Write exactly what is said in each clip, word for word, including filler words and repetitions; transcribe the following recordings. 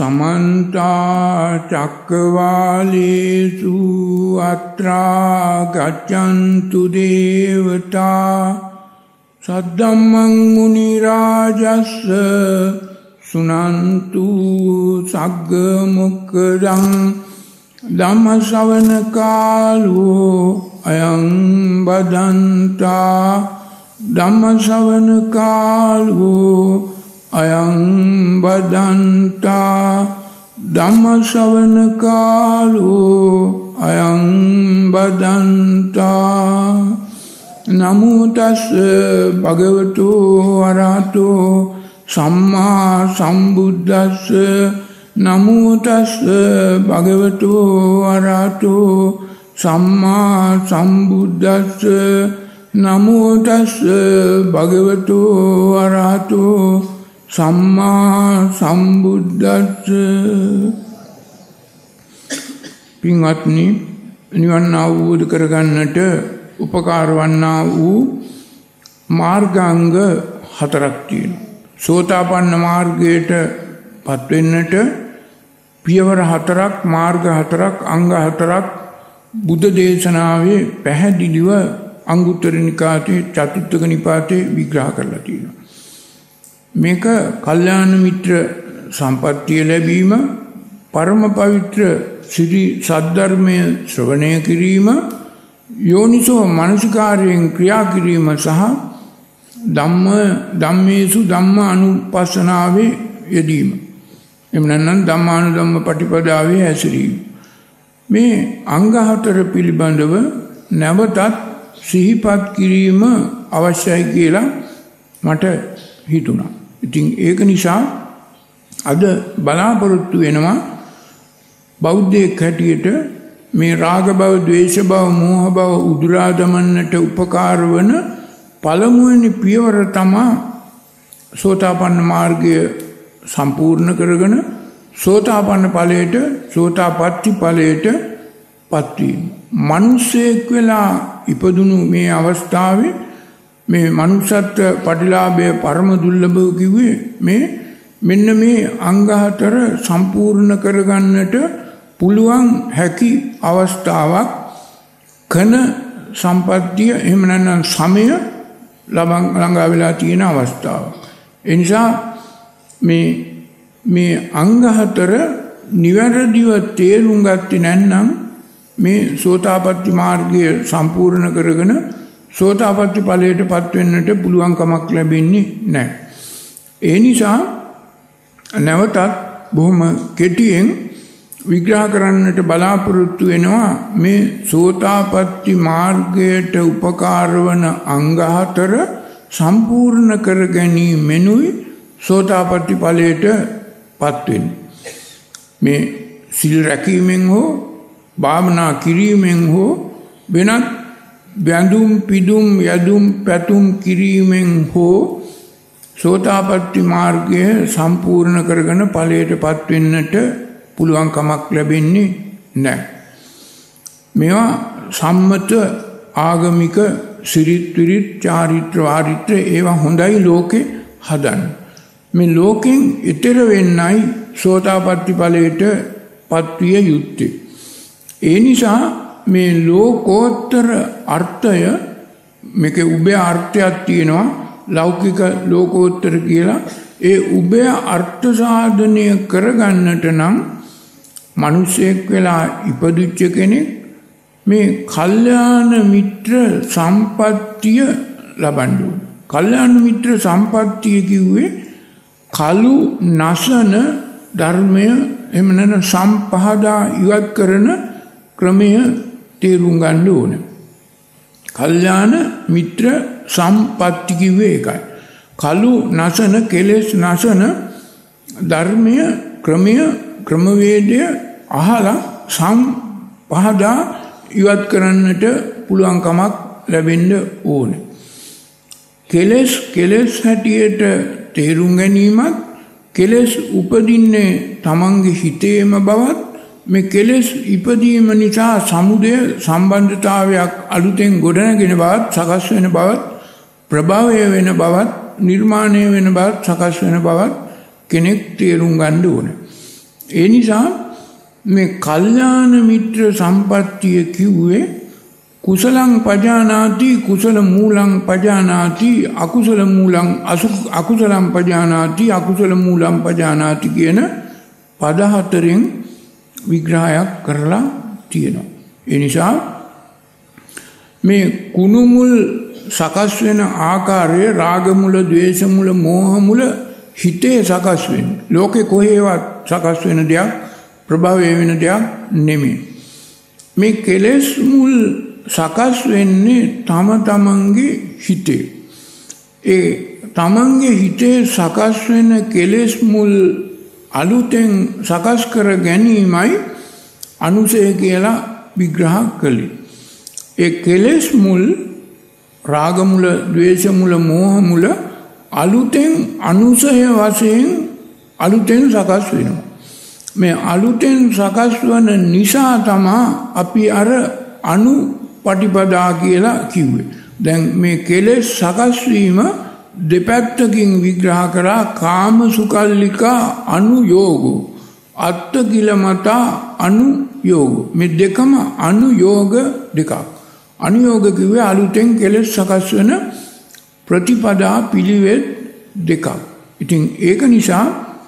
समन्ता चक्रवालेषु अत्रा गच्छन्तु देवता सद्धम्मं मुनिराजस्य शृण्वन्तु सग्गमुक्तं धम्मश्रवणकालो अयं बदन्ता धम्मश्रवणकालो अयं बदन्ता धम्मश्रवणकालो अयं बदन्ता नमो तस्से भगवतो अरहतो सम्मा सम्बुद्धस्से नमो तस्से भगवतो अरहतो सम्मा सम्बुद्धस्से नमो तस्से भगवतो अरहतो सम्मा सम्बुद्धस्से පින්වත්නි නිවන් අවබෝධ කරගන්නට උපකාර වන්නා වූ මාර්ගාංග හතරක් තියෙනවා. සෝතාපන්න මාර්ගයට පත් වෙන්නට පියවර හතරක්, මාර්ග හතරක්, අංග හතරක් බුද්ධ දේශනාවේ පැහැදිලිව අංගුත්තර නිකායේ චතුත්ථක නිපාතේ විග්‍රහ කරලා තියෙනවා. මේක කල්යාණ මිත්‍ර සම්පත්තිය ලැබීම, පරම පවිත්‍ර සිරි සද්ධර්මය ශ්‍රවණය කිරීම, යෝනිසෝ මනසිකාරයෙන් ක්‍රියා කිරීම සහ ධම්ම ධම්මේසු ධම්ම අනුපස්සනාවේ යෙදීම. එහෙම නැත්නම් ධම්මානුධම්ම පටිපදාවේ හැසිරීම. මේ අංග හතර පිළිබඳව නැවතත් සිහිපත් කිරීම අවශ්‍යයි කියලා මට හිතුණා. ඉතින් ඒක නිසා අද බලාපොරොත්තු වෙනවා බෞද්ධයෙක් හැටියට මේ රාග භව, ද්වේෂ භව, මෝහ භව උදුරා දමන්නට උපකාර වන පළමුවෙනි පියවර තමයි සෝතාපන්න මාර්ගය සම්පූර්ණ කරගෙන සෝතාපන්න ඵලයට, සෝතාපට්ටි ඵලයට පත්වීම. මිනිසෙක් වෙලා ඉපදුණු මේ අවස්ථාවේ මේ මනුෂ්‍යත්ව පටිලාභය පරම දුර්ලභව කිව්වේ මේ මෙන්න මේ අංග හතර සම්පූර්ණ කරගන්නට පුළුවන් හැකි අවස්ථාවක්, කන සම්පත්තිය එහෙම නැත්නම් සමය ළඟා වෙලා තියෙන අවස්ථාවක්. ඒ නිසා මේ මේ අංග හතර නිවැරදිව තේරුම් ගත්තේ නැත්නම් මේ සෝතාපට්ටි මාර්ගය සම්පූර්ණ කරගෙන සෝතාපට්ටි ඵලයට පත් වෙන්නට පුළුවන් කමක් ලැබෙන්නේ නැහැ. ඒ නිසා නැවතත් බොහොම කෙටියෙන් විග්‍රහ කරන්නට බලාපොරොත්තු වෙනවා මේ සෝතාපට්ටි මාර්ගයට උපකාර වන අංග හතර සම්පූර්ණ කර ගැනීමෙනුයි සෝතාපට්ටි ඵලයට පත් වෙන්නේ. මේ සිල් රැකීමෙන් හෝ භාවනා කිරීමෙන් හෝ වෙනත් බැඳුම් පිදුම් යදුම් පැතුම් කිරීමෙන් හෝ සෝතාපට්ටි මාර්ගය සම්පූර්ණ කරගෙන ඵලයට පත් වෙන්නට පුළුවන් කමක් ලැබෙන්නේ නැහැ. මේවා සම්මත ආගමික සිරිත් විරිත් චාරිත්‍ර වාරිත්‍ර ඒවා හොඳයි ලෝකේ හදන්න. මේ ලෝකෙන් ඈතර වෙන්නයි සෝතාපට්ටි ඵලයට පත්විය යුත්තේ. ඒ නිසා මේ ලෝකෝත්තර අර්ථය, මේකේ උභය අර්ථයක් තියෙනවා, ලෞකික ලෝකෝත්තර කියලා. ඒ උභය අර්ථ සාධනය කරගන්නට නම් මිනිසෙක් වෙලා ඉපදිච්ච කෙනෙක් මේ කල්යාණ මිත්‍ර සම්පත්තිය ලබන්න ඕන. කල්යාණ මිත්‍ර සම්පත්තිය කිව්වේ කලු නසන ධර්මය එහෙම නැත්නම් සම්පහදා ඉවත් කරන ක්‍රමය තේරුම් ගන්න ඕන. කල්යාණ මිත්‍ර සම්පත්ති කිව්වේ ඒකයි. කලු නසන, කෙලෙස් නසන ධර්මය, ක්‍රමය, ක්‍රමවේදය අහලා සම්පහදා ඉවත් කරන්නට පුළුවන් කමක් ලැබෙන්න ඕන. කෙලෙස් කෙලෙස් හැටියට තේරුම් ගැනීමත්, කෙලෙස් උපදින්නේ තමන්ගේ හිතේම බවත්, මේ කෙලෙස් ඉපදීම නිසා සමුදය සම්බන්ධතාවයක් අලුතෙන් ගොඩනගෙන බවත්, සකස් වෙන බවත්, ප්‍රභවය වෙන බවත්, නිර්මාණය වෙන බවත්, සකස් වෙන බවත් කෙනෙක් තේරුම් ගන්න ඕන. ඒ නිසා මේ කල්යාණ මිත්‍ර සම්පත්තිය කිව්වේ කුසලං පජානාති කුසල මූලං පජානාති අකුසල මූලං අකුසලං පජානාති අකුසල මූලං පජානාති කියන පද හතරෙන් විග්‍රහයක් කරලා තියෙනවා. ඒ නිසා මේ කුණු මුල් සකස් වෙන ආකාරය රාග මුල, ද්වේෂ මුල, මෝහ මුල හිතේ සකස් වෙන්නේ. ලෝකේ කොහේවත් සකස් වෙන දෙයක්, ප්‍රභවය වෙන දෙයක් නෙමෙයි. මේ කෙලෙස් මුල් සකස් වෙන්නේ තම තමන්ගේ හිතේ. ඒ තමන්ගේ හිතේ සකස් වෙන කෙලෙස් මුල් අලුතෙන් සකස් කර ගැනීමයි අනුසය කියලා විග්‍රහ කළේ. ඒ කෙලෙස් මුල් රාග මුල, ද්වේෂ මුල, මෝහ මුල අලුතෙන් අනුසය වශයෙන් අලුතෙන් සකස් වෙනවා. මේ අලුතෙන් සකස් වන නිසා තමා අපි අර අනු පටිපදා කියලා කිව්වේ. දැන් මේ කෙලෙස් සකස් වීම දෙපැත්තකින් විග්‍රහ කරා කාම සුකල්ලිකා අනුයෝගෝ අත්ත කිලමතා අනුයෝගෝ. මේ දෙකම අනුයෝග දෙකක්. අනුයෝග කිව්වේ අලුතෙන් කෙලෙස් සකස් වෙන ප්‍රතිපදා පිළිවෙත් දෙකක්. ඉතින් ඒක නිසා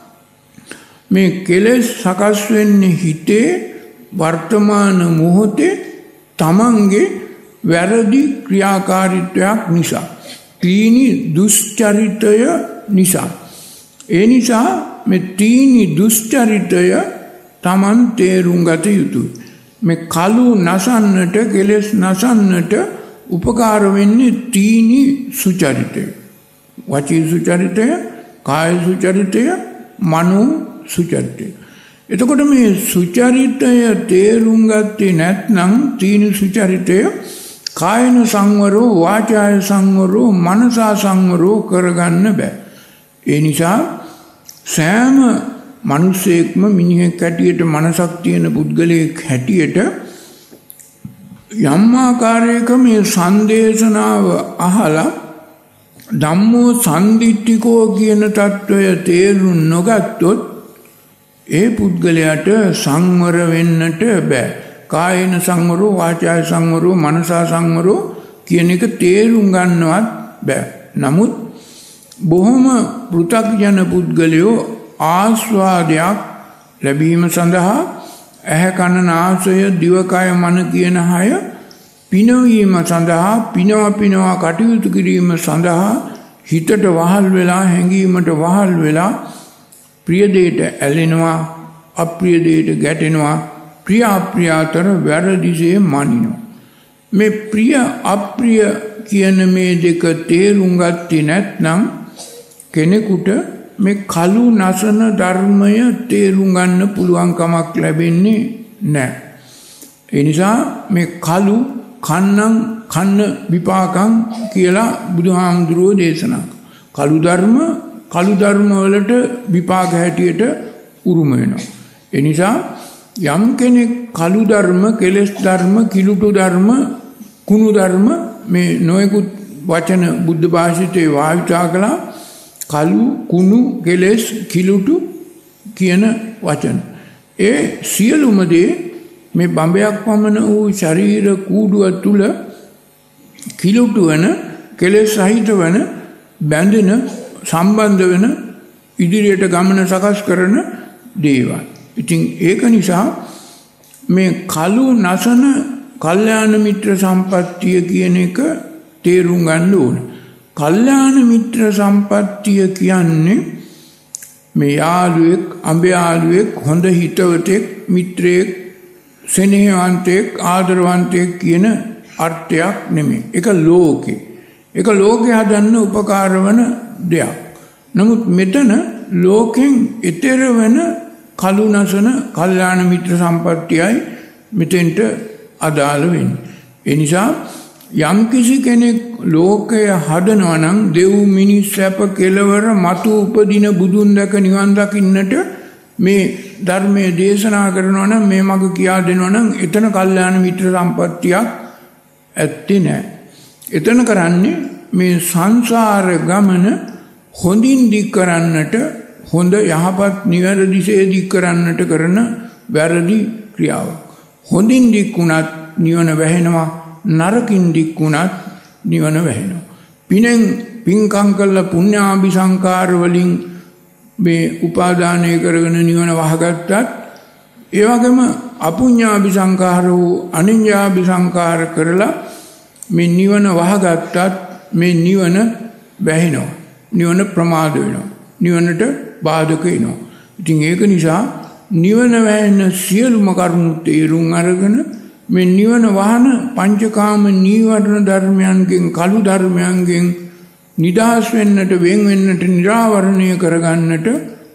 මේ කෙලෙස් සකස් වෙන්නේ හිතේ වර්තමාන මොහොතේ තමන්ගේ වැරදි ක්‍රියාකාරීත්වයක් නිසා, තීනි දුෂ්චරිතය නිසා. ඒ නිසා මේ තීනි දුෂ්චරිතය තමන් තේරුම් ගත යුතුයි. මේ කලු නසන්නට, කෙලෙස් නසන්නට උපකාර වෙන්නේ තීනි සුචරිතය. වචී සුචරිතය, කාය සුචරිතය, මනෝ සුචරිතය. එතකොට මේ සුචරිතය තේරුම් ගත්තේ නැත්නම් තීනි සුචරිතය කායන සංවරෝ, වාචාය සංවරෝ, මනසා සංවරෝ කරගන්න බෑ. ඒ නිසා සෑම මිනිසෙක්ම මිනිහෙක් හැටියට, මනසක් තියෙන පුද්ගලයෙක් හැටියට යම් ආකාරයක මේ සංදේශනාව අහලා ධම්මෝ සම්දිට්ඨිකෝ කියන తত্ত্বය තේරුම් නොගත්තොත් ඒ පුද්ගලයාට සංවර වෙන්නට බෑ. කායන සංවරෝ, වාචාය සංවරෝ, මනසා සංවරෝ කියන එක තේරුම් ගන්නවත් බෑ. නමුත් බොහොම පෘථග්ජන පුද්ගලයෝ ආස්වාදයක් ලැබීම සඳහා ඇහැ කන නාසය දිවකය මන කියන හය පිනවීම සඳහා, පිනවා පිනවා කටයුතු කිරීම සඳහා හිතට වහල් වෙලා, හැඟීමට වහල් වෙලා ප්‍රිය දෙයට ඇලෙනවා, අප්‍රිය දෙයට ගැටෙනවා, ප්‍රිය අප්‍රිය අතර වැරදිසේ මනිනවා. මේ ප්‍රිය අප්‍රිය කියන මේ දෙක තේරුම් ගත්තේ නැත්නම් කෙනෙකුට මේ කලු නසන ධර්මය තේරුම් ගන්න පුළුවන් කමක් ලැබෙන්නේ නැහැ. ඒ නිසා මේ කලු කන්නම් කන්න විපාකම් කියලා බුදුහාමුදුරුවෝ දේශනා කළා. කලු ධර්ම කලු ධර්ම වලට විපාක හැටියට උරුම වෙනවා. ඒ නිසා යම් කෙනෙක් කලු ධර්ම, කෙලෙස් ධර්ම, කිලුටු ධර්ම, කුණු ධර්ම මේ නොයෙකුත් වචන බුද්ධ භාෂිතේ වාවිතා කළා. කලු, කුණු, කෙලෙස්, කිලුටු කියන වචන. ඒ සියලුම දේ මේ බඹයක් පමණ වූ ශරීර කූඩුව තුල කිලුටු වෙන, කෙලෙස් සහිත වෙන, බැඳෙන, සම්බන්ධ වෙන, ඉදිරියට ගමන සකස් කරන දේවල්. ඉතින් ඒක නිසා මේ කලු නසන කල්යාණ මිත්‍ර සම්පත්තිය කියන එක තේරුම් ගන්න ඕන. කල්යාණ මිත්‍ර සම්පත්තිය කියන්නේ මේ යාළුවෙක්, අඹ යාළුවෙක්, හොඳ හිතවතෙක්, මිත්‍රයෙක්, සෙනෙහවන්තයෙක්, ආදරවන්තයෙක් කියන අර්ථයක් නෙමෙයි. ඒක ලෝකේ. ඒක ලෝකේ හදන්න උපකාර වන දෙයක්. නමුත් මෙතන ලෝකෙන් ඈතර වෙන කලු නසන කල්යාණ මිත්‍ර සම්පත්තියයි මෙතෙන්ට අදාළ වෙන්නේ. ඒ නිසා යම් කිසි කෙනෙක් ලෝකය හදනවා නම් දෙව් මිනිස් සැප කෙලවර මතු උපදින බුදුන් දැක නිවන් දකින්නට මේ ධර්මයේ දේශනා කරනවා නම්, මේ මඟ කියා දෙනවා නම් එතන කල්යාණ මිත්‍ර සම්පත්තියක් ඇත්තේ නැහැ. එතන කරන්නේ මේ සංසාර ගමන හොඳින් දික් කරන්නට හොඳ යහපත් නිවැරදි දික් කරන්නට කරන වැරදි ක්‍රියාවක්. හොඳින් දික් වුණත් නිවන වැහෙනවා, නරකින් දික් වුණත් නිවන වැහෙනවා. පිනෙන් පින්කම් කළා පුණ්‍යාභිසංකාර වලින් මේ උපාදානය කරගෙන නිවන වහගත්තත්, ඒ වගේම අපුඤ්ඤාභිසංකාර වූ අනිඤ්ඤාභිසංකාර කරලා මේ නිවන වහගත්තත් මේ නිවන වැහෙනවා. නිවන ප්‍රමාද වෙනවා. නිවනට බාධක වෙනවා. ඉතින් ඒක නිසා නිවන වැහෙන සියලුම කරුණු තේරුම් අරගෙන මේ නිවන වහන පංචකාම නීවරණ ධර්මයන්ගෙන්, කළු ධර්මයන්ගෙන් නිදහස් වෙන්නට, වෙන් වෙන්නට, නිරාවරණය කරගන්නට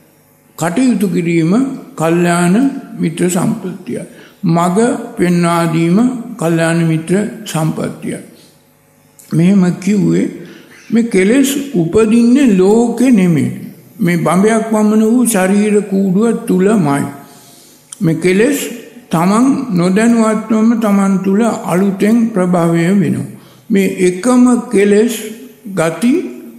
කටයුතු කිරීම කල්යාණ මිත්‍ර සම්පත්තිය. මග පෙන්වා දීම කල්යාණ මිත්‍ර සම්පත්තිය. මෙහෙම කිව්වේ මේ කෙලෙස් උපදින්නේ ලෝකේ නෙමෙයි. මේ බඹයක් වමන වූ ශරීර කූඩුව තුලමයි. මේ කෙලෙස් තමන් නොදැනුවත්වම තමන් තුල අලුතෙන් ප්‍රභවය වෙනවා. මේ එකම කෙලෙස් ගති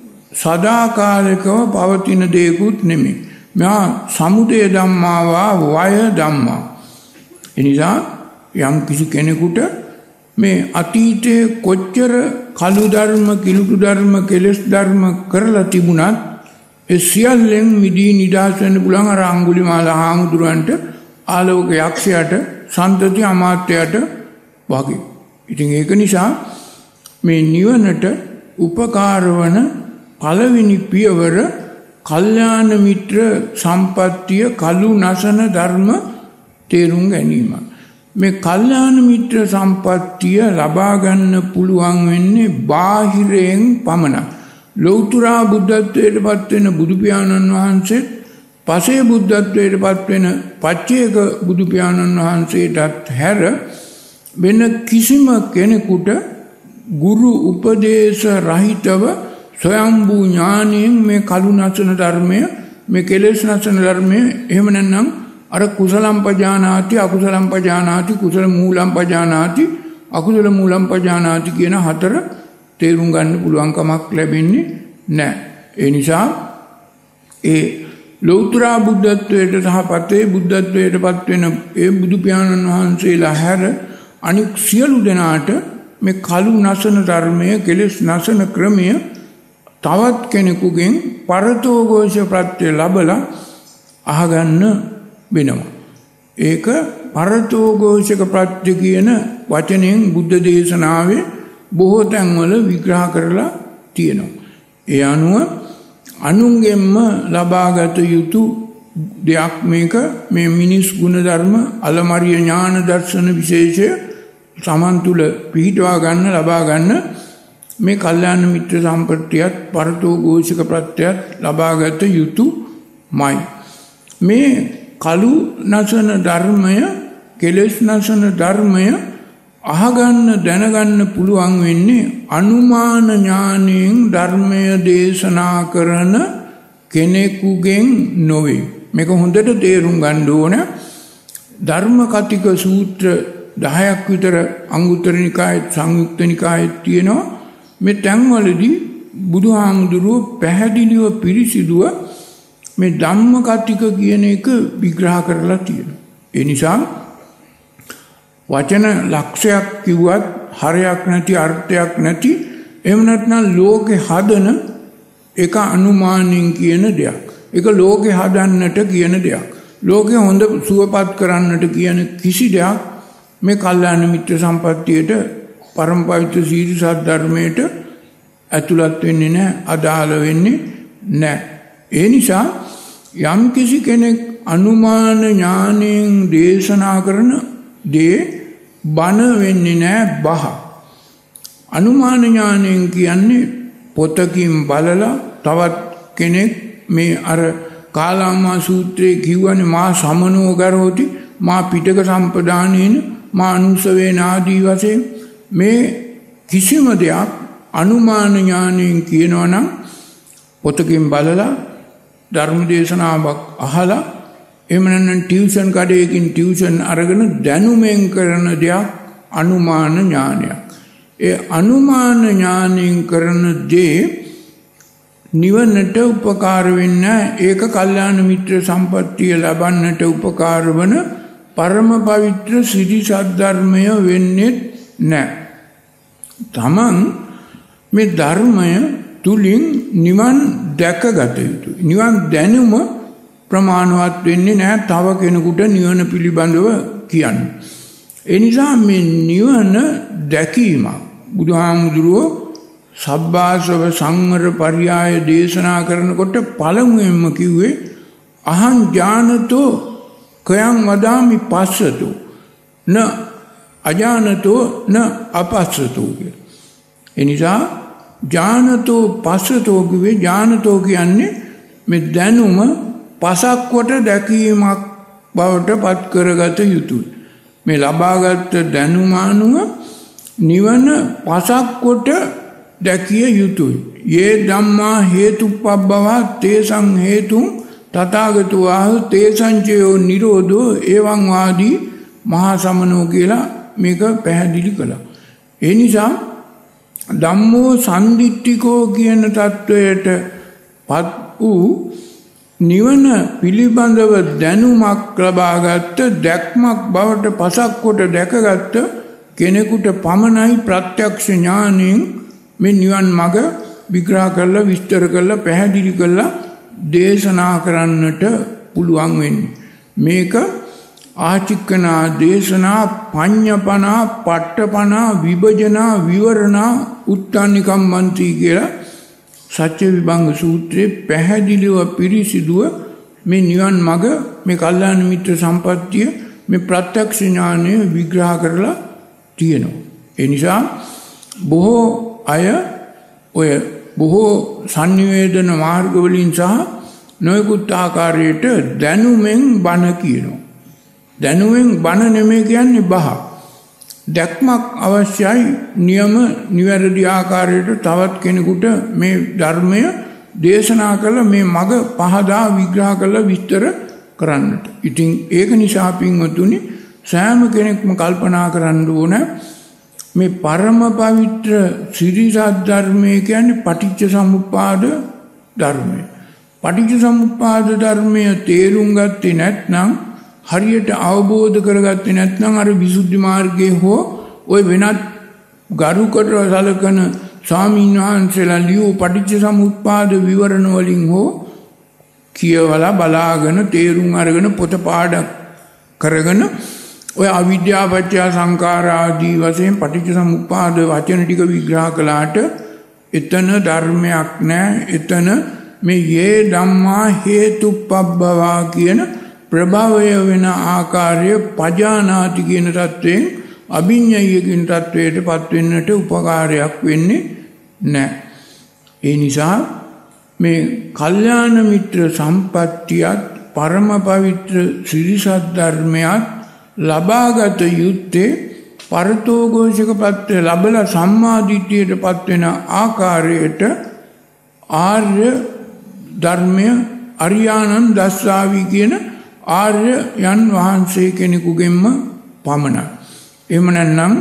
සදාකාලිකව පවතින දෙයක්ුත් නෙමෙයි. මෙහා සමුදය ධම්මා වා වය ධම්මා. එනිසා යම් කිසි කෙනෙකුට මේ අතීතයේ කොච්චර කළු ධර්ම, කිලුටු ධර්ම, කෙලෙස් ධර්ම කරලා තිබුණත් ඒ සියල්ලෙන් මිදී නිදහස් වෙන්න පුළුවන් අර අඟුලිමාල හාමුදුරන්ට, ආලෝක යක්ෂයාට, සන්තති අමාත්‍යයට වගේ. ඉතින් ඒක නිසා මේ නිවනට උපකාර වන පළවෙනි පියවර කල්යාණ මිත්‍ර සම්පත්තිය, කලු නසන ධර්ම තේරුම් ගැනීම. මේ කල්යාණ මිත්‍ර සම්පත්තිය ලබා ගන්න පුළුවන් වෙන්නේ බාහිරයෙන් පමණයි. ලෞතර බුද්ධත්වයට පත් වෙන බුදු පියාණන් වහන්සේත්, පසේ බුද්ධත්වයට පත් වෙන පච්චේක බුදු පියාණන් වහන්සේටත් හැර වෙන කිසිම කෙනෙකුට ගුරු උපදේශ රහිතව ස්වයම්බූ ඥානයෙන් මේ කලු නසන ධර්මය, මේ කෙලෙස් නසන ධර්මය, එහෙම නැත්නම් අර කුසලම් පජානාති, අකුසලම් පජානාති, කුසල මූලම් පජානාති, අකුසල මූලම් පජානාති කියන හතර තේරුම් ගන්න පුළුවන් කමක් ලැබෙන්නේ නැහැ. ඒ නිසා ඒ ලෞතර බුද්ධත්වයට සහ පතේ බුද්ධත්වයට පත් වෙන ඒ බුදු පියාණන් වහන්සේලා හැර අනික් සියලු දෙනාට මේ කලු නසන ධර්මය, කෙලෙස් නසන ක්‍රමය තවත් කෙනෙකුගෙන් පරතෝഘോഷ ප්‍රත්‍ය ලැබලා අහගන්න වෙනවා. ඒක පරතෝഘോഷක ප්‍රත්‍ය කියන වචනයෙන් බුද්ධ දේශනාවේ බොහෝ තැන්වල විග්‍රහ කරලා තියෙනවා. ඒ අනුව අනුන්ගෙන්ම ලබාගත යුතු දෙයක් මේක. මේ මිනිස් ගුණ ධර්ම, අලමරිය ඥාන දර්ශන විශේෂය සමන් තුල පිහිටවා ගන්න, ලබා ගන්න මේ කල්යාණ මිත්‍ර සම්පත්තියත් පරතෝഘോഷක ප්‍රත්‍යයත් ලබාගත යුතුමයි. මේ කලු නසන ධර්මය, කෙලෙස් නසන ධර්මය අහගන්න, දැනගන්න පුළුවන් වෙන්නේ අනුමාන ඥාණයෙන් ධර්මය දේශනා කරන කෙනෙකුගෙන් නොවේ. මේක හොඳට තේරුම් ගන්න ඕන. ධර්ම කතික සූත්‍ර දහයක් විතර අංගුත්තර නිකායේ, සංයුක්ත නිකායේ තියෙනවා. මේ තැන්වලදී බුදුහාමුදුරුවෝ පැහැදිලිව පිරිසිදුව මේ ධම්ම කතික කියන එක විග්‍රහ කරලා තියෙනවා. ඒ නිසා වචන ලක්ෂයක් කිව්වත් හරයක් නැති, අර්ථයක් නැති, එහෙම නැත්නම් ලෝකේ හදන එක අනුමානින් කියන දෙයක්, ඒක ලෝකේ හදන්නට කියන දෙයක්, ලෝකේ හොඳ සුවපත් කරන්නට කියන කිසි දෙයක් මේ කල්යාණ මිත්‍ර සම්පත්තියට, පරම පවිත්‍ර සීල සද්ධර්මයට ඇතුළත් වෙන්නේ නැහැ, අදාළ වෙන්නේ නැහැ. ඒ නිසා යම් කිසි කෙනෙක් අනුමාන ඥාණයෙන් දේශනා කරන දේ බන වෙන්නේ නැහැ, බහ. අනුමාන ඥාණයෙන් කියන්නේ පොතකින් බලලා තවත් කෙනෙක් මේ අර කාලාමා සූත්‍රයේ කියවනේ මා සමනෝ කරෝති, මා පිටක සම්පදානේන, මා අනුසවේ නාදී වශයෙන් මේ කිසිම දෙයක් අනුමාන ඥාණයෙන් කියනවා නම් පොතකින් බලලා, ධර්ම දේශනාවක් අහලා, එහෙම නැත්නම් ටියුෂන් කඩේකින් ටියුෂන් අරගෙන දැනුමෙන් කරන දෙයක් අනුමාන ඥානයක්. ඒ අනුමාන ඥාණයෙන් කරන දේ නිවනට උපකාර වෙන්නේ ඒක කල්යාණ මිත්‍ර සම්පත්තිය ලබන්නට උපකාර වන පරම පවිත්‍ර සිරි සද්ධර්මය වෙන්නේ නැහැ. තමන් මේ ධර්මය තුලින් නිවන් දැකගත යුතුයි. නිවන් දැනුම ප්‍රමාණවත් වෙන්නේ නැහැ තව කෙනෙකුට නිවන පිළිබඳව කියන්න. ඒ නිසා මේ නිවන දැකීම බුදුහාමුදුරුවෝ සබ්බාසව සංවර පරියාය දේශනා කරනකොට පළමුවෙන්ම කිව්වේ අහං ඥානතෝ කයං වදාමි පස්සතෝ න අජානතෝ න අපස්සතෝ කිය. ඒ නිසා ඥානතෝ පස්සතෝ කිව්වේ ඥානතෝ කියන්නේ මේ දැනුම පසක් කොට දැකීමක් බවට පත් කරගත යුතුයි. මේ ලබාගත් දැනුම අනුව නිවන පසක් කොට දැකිය යුතුයි. යේ ධම්මා හේතුප්පබ්බවා තේසං හේතුං තථාගතෝ ආහ තේසංචයෝ නිරෝධෝ එවං වාදී මහා සමනෝ කියලා මේක පැහැදිලි කළා. ඒ නිසා ධම්මෝ සම්දිට්ඨිකෝ කියන தത്വයට පත් වූ නිවන පිළිබඳව දැනුමක් ලබාගත් දැක්මක් බවට පසක් කොට දැකගත් කෙනෙකුට පමණයි ප්‍රත්‍යක්ෂ ඥාණයෙන් මේ නිවන් මඟ විග්‍රහ කරලා විස්තර කරලා පැහැදිලි කරලා දේශනා කරන්නට පුළුවන් වෙන්නේ. මේක ආචික්කනා දේශනා පඤ්ඤපනා පට්ඨපනා විභජනා විවරණා උත්තානිකම්මන්ති කියලා සත්‍ය විභංග සූත්‍රයේ පැහැදිලිව පිරිසිදුව මේ නිවන් මඟ මේ කල්යාණ මිත්‍ර සම්පත්තිය මේ ප්‍රත්‍යක්ෂ ඥානය විග්‍රහ කරලා තියෙනවා. ඒ නිසා බොහෝ අය ඔය බොහෝ sannivedana මාර්ග වලින් සහ නොයෙකුත් ආකාරයට දැනුමෙන් බණ කියනවා. දැනුමෙන් බණ නෙමෙයි කියන්නේ බහ. දැක්මක් අවශ්‍යයි නියම නිවැරදි ආකාරයට තවත් කෙනෙකුට මේ ධර්මය දේශනා කළ මේ මඟ පහදා විග්‍රහ කළ විස්තර කරන්නට. ඉතින් ඒක නිසා පින්වතුනි සෑම කෙනෙක්ම කල්පනා කරන්න ඕන මේ පරම පවිත්‍ර සිරි සද්ධර්මය කියන්නේ පටිච්ච සමුප්පාද ධර්මය. පටිච්ච සමුප්පාද ධර්මය තේරුම් ගත්තේ නැත්නම් හරියට අවබෝධ කරගත්තේ නැත්නම් අර විසුද්ධි මාර්ගයේ හෝ ওই වෙනත් ගරුකට සලකන ස්වාමීන් වහන්සේලා ලියූ පටිච්ච සමුප්පාද විවරණ වලින් හෝ කියවලා බලාගෙන තේරුම් අරගෙන පොත පාඩම් කරගෙන ඔය අවිද්‍යාව පත්‍ය සංඛාර ආදී වශයෙන් පටිච්ච සමුප්පාද වචන ටික විග්‍රහ කළාට එතන ධර්මයක් නැහැ. එතන මේ යේ ධම්මා හේතුප්පබ්බවා කියන ප්‍රභවය වෙන ආකාරය පජානාති කියන தත්වයෙන් අභිඤ්ඤය කියන தත්වයට පත් වෙන්නට උපකාරයක් වෙන්නේ නැහැ. ඒ නිසා මේ කල්යාණ මිත්‍ර සම්පත්තියත් පරම පවිත්‍ර සිරි සද්ධර්මයත් ලබාගත යුත්තේ පරතෝഘോഷක පත්‍ය ලැබලා සම්මාදිට්ඨියට පත් වෙන ආකාරයට ආර්ය ධර්මය අරියානන් දස්සාවි කියන ආර්ය යන් වහන්සේ කෙනෙකුගෙන්ම පමණයි. එහෙම නැත්නම්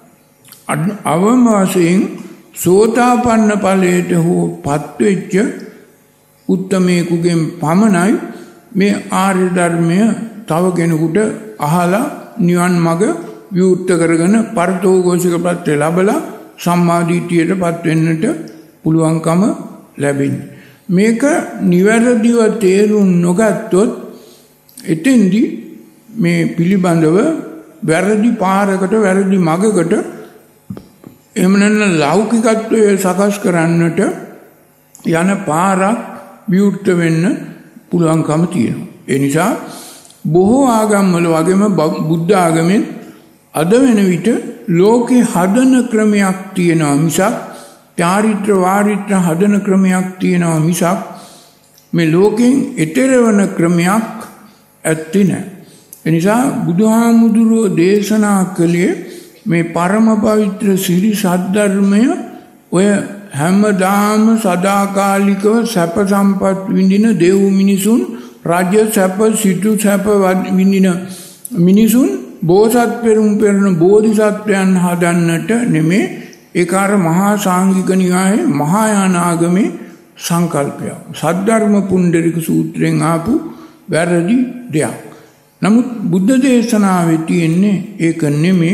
අවම වශයෙන් සෝතාපන්න ඵලයට හෝ පත්වෙච්ච උත්තමයෙකුගෙන් පමණයි මේ ආර්ය ධර්මය තව කෙනෙකුට අහලා නිවන් මඟ විවෘත කරගෙන පරතෝഘോഷක ප්‍රත්‍ය ලැබලා සම්මාදිට්ඨියට පත් වෙන්නට පුළුවන්කම ලැබෙන්නේ. මේක නිවැරදිව තේරුම් නොගත්තොත් එතෙන්දී මේ පිළිබඳව වැරදි පාරකට වැරදි මගකට එහෙම නැත්නම් ලෞකිකත්වයේ සකස් කරන්නට යන පාරක් විවෘත වෙන්න පුළුවන්කම තියෙනවා. ඒ නිසා බොහෝ ආගම්වල වගේම බුද්ධ ආගමෙන් අද වෙන විට ලෝකේ හදන ක්‍රමයක් තියෙනවා මිසක් චාරිත්‍ර වාරිත්‍ර හදන ක්‍රමයක් තියෙනවා මිසක් මේ ලෝකෙන් ඈතර වෙන ක්‍රමයක් ඇත්තේ නැහැ. ඒ නිසා බුදුහාමුදුරුවෝ දේශනා කළේ මේ පරම පවිත්‍ර සිරි සද්ධර්මය ඔය හැමදාම සදාකාලිකව සැප සම්පත් විඳින දෙව් මිනිසුන් රාජ්‍ය සැප සිටු සැප විඳින මිනිසුන් බෝසත් පෙරුම් පෙරණ බෝධිසත්වයන් හදන්නට නෙමේ. ඒක අර මහා සාංගික නිකායේ මහායාන ආගමේ සංකල්පයක්. සද්ධර්ම පුණ්ඩරික සූත්‍රයෙන් ආපු වැරදි දෙයක්. නමුත් බුද්ධ දේශනාවේ තියෙන්නේ ඒක නෙමෙයි.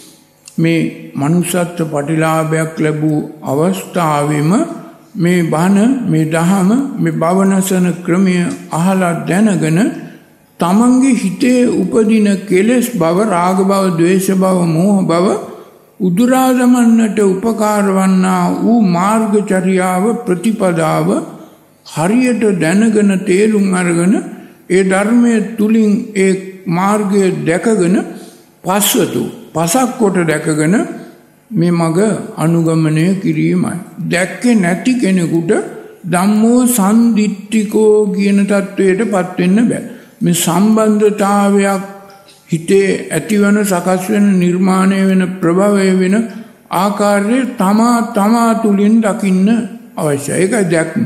මේ මනුෂ්‍යත්ව ප්‍රතිලාභයක් ලැබූ අවස්ථාවෙම මේ බණ මේ දහම මේ භවනසන ක්‍රමය අහලා දැනගෙන තමන්ගේ හිතේ උපදින කෙලෙස් බව රාග බව ද්වේෂ බව මෝහ බව උදුරා දමන්නට උපකාර වන්නා වූ මාර්ගචර්යාව ප්‍රතිපදාව හරියට දැනගෙන තේරුම් අරගෙන ඒ ධර්මයේ තුලින් ඒ මාර්ගය දැකගෙන පස්වතු පසක් කොට දැකගෙන මේ මග අනුගමනය කිරීමයි. දැක්කේ නැති කෙනෙකුට ධම්මෝ සම්දිට්ඨිකෝ කියන தത്വයට පත් වෙන්න බෑ. මේ සම්බන්ධතාවයක් හිතේ ඇතිවන සකස් වෙන නිර්මාණය වෙන ප්‍රභවය වෙන ආකාරයේ තමා තමා තුලින් දකින්න අවශ්‍යයි. ඒකයි දැක්ම.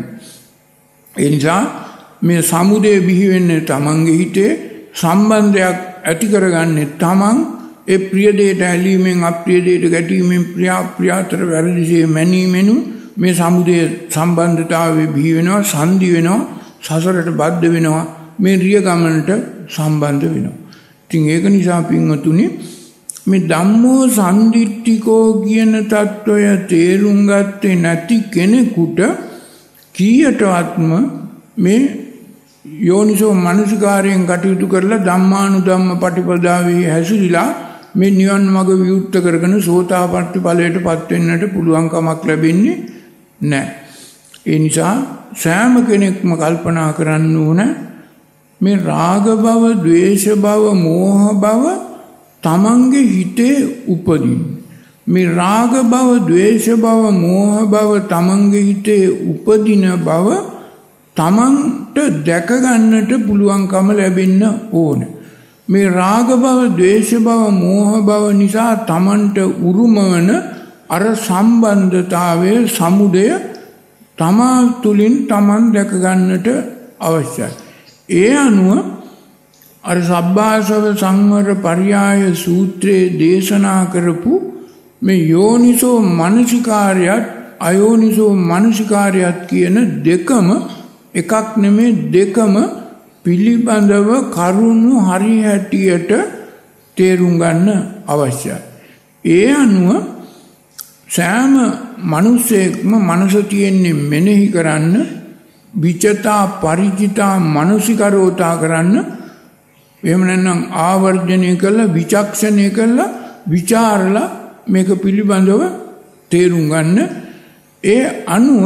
ඒ නිසා මේ සමුදය බිහි වෙන්නේ තමන්ගේ හිතේ සම්බන්ධයක් ඇති කරගන්නේ තමන් ඒ ප්‍රිය දෙයට ඇලීමෙන් අප්‍රිය දෙයට ගැටීමෙන් ප්‍රියා ප්‍රියාතර වැරදිසේ මැනීමෙනු මේ සමුදය සම්බන්ධතාවයේ බිහි වෙනවා සංදි වෙනවා සසරට බද්ධ වෙනවා මේ රිය ගමනට සම්බන්ධ වෙනවා. ඉතින් ඒක නිසා පින්වතුනි මේ ධම්මෝ සම්දිට්ඨිකෝ කියන தত্ত্বය තේරුම් ගත්තේ නැති කෙනෙකුට කීයටවත්ම මේ යෝනිසෝ මනසිකාරයෙන් කටයුතු කරලා ධම්මානුධම්ම පටිපදාවේ හැසිරීලා මේ නිවන් මඟ විවුර්ත කරගෙන සෝතාපට්ටි ඵලයට පත් වෙන්නට පුළුවන් කමක් ලැබෙන්නේ නැහැ. ඒ නිසා සෑම කෙනෙක්ම කල්පනා කරන්න ඕන මේ රාග බව, ද්වේෂ බව, මෝහ බව තමන්ගේ හිතේ උපදින. මේ රාග බව, ද්වේෂ බව, මෝහ බව තමන්ගේ හිතේ උපදින බව තමන්ට දැක ගන්නට පුළුවන්කම ලැබෙන්න ඕන. මේ රාග බව, ද්වේෂ බව, මෝහ බව නිසා තමන්ට උරුම වන අර සම්බන්ධතාවයේ සමුදය තමා තුලින් තමන් දැක ගන්නට අවශ්‍යයි. ඒ අනුව අර සබ්බාසව සංවර පරියාය සූත්‍රයේ දේශනා කරපු මේ යෝනිසෝ මනසිකාරයත් අයෝනිසෝ මනසිකාරයත් කියන දෙකම එකක් නෙමේ දෙකම පිළිබඳව කරුණු හරි හැටියට තේරුම් ගන්න අවශ්‍යයි. ඒ අනුව සෑම මිනිසෙක්ම මනස තියෙන්නේ මෙනෙහි කරන්න, විචතා පරිචිතා මනසිකරෝතා කරන්න, එහෙම නැත්නම් ආවර්ජනය කළා, විචක්ෂණය කළා, ਵਿਚාරලා මේක පිළිබඳව තේරුම් ගන්න. ඒ අනුව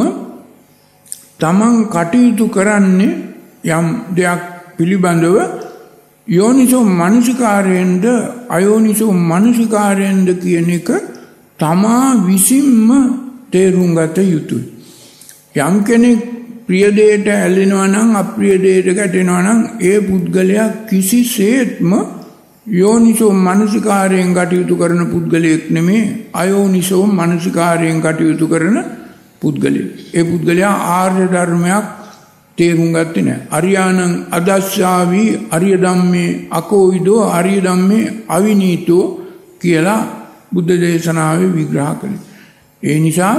තමන් කටයුතු කරන්නේ යම් දෙයක් පිළිබඳව යෝනිසෝ මනසිකාරයෙන්ද අයෝනිසෝ මනසිකාරයෙන්ද කියන එක තමා විසින්ම තේරුම් ගත යුතුයි. යම් කෙනෙක් ප්‍රිය දෙයට ඇලෙනවා නම් අප්‍රිය දෙයට ගැටෙනවා නම් ඒ පුද්ගලයා කිසිසේත්ම යෝනිසෝ මනසිකාරයෙන් කටයුතු කරන පුද්ගලයෙක් නෙමෙයි, අයෝනිසෝ මනසිකාරයෙන් කටයුතු කරන පුද්ගලයෙක්. ඒ පුද්ගලයා ආර්ය ධර්මයක් තේරුම් ගත්තේ නැහැ. අරියාණං අදස්සාවි අරිය ධම්මේ අකෝවිදෝ අරිය ධම්මේ අවිනීතෝ කියලා බුද්ධ දේශනාවේ විග්‍රහ කළේ. ඒ නිසා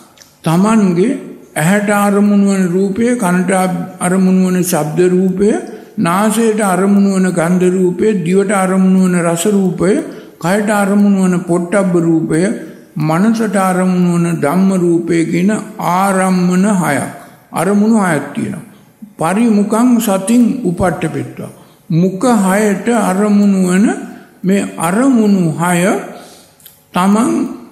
තමන්ගේ ඇහැට අරමුණු වන රූපය, කනට අරමුණු වන ශබ්ද රූපය, නාසයට අරමුණු වන ගන්ධ රූපය, දිවට අරමුණු වන රස රූපය, කයට අරමුණු වන පොට්ටබ්බ රූපය, මනසට අරමුණු වන ධම්ම රූපය කියන ආරම්මන හයක්, අරමුණු හයක් තියෙනවා. පරිමුඛං සතින් උපට්ඨපෙත්වා. මුඛ හයට අරමුණු වන මේ අරමුණු හය තමන්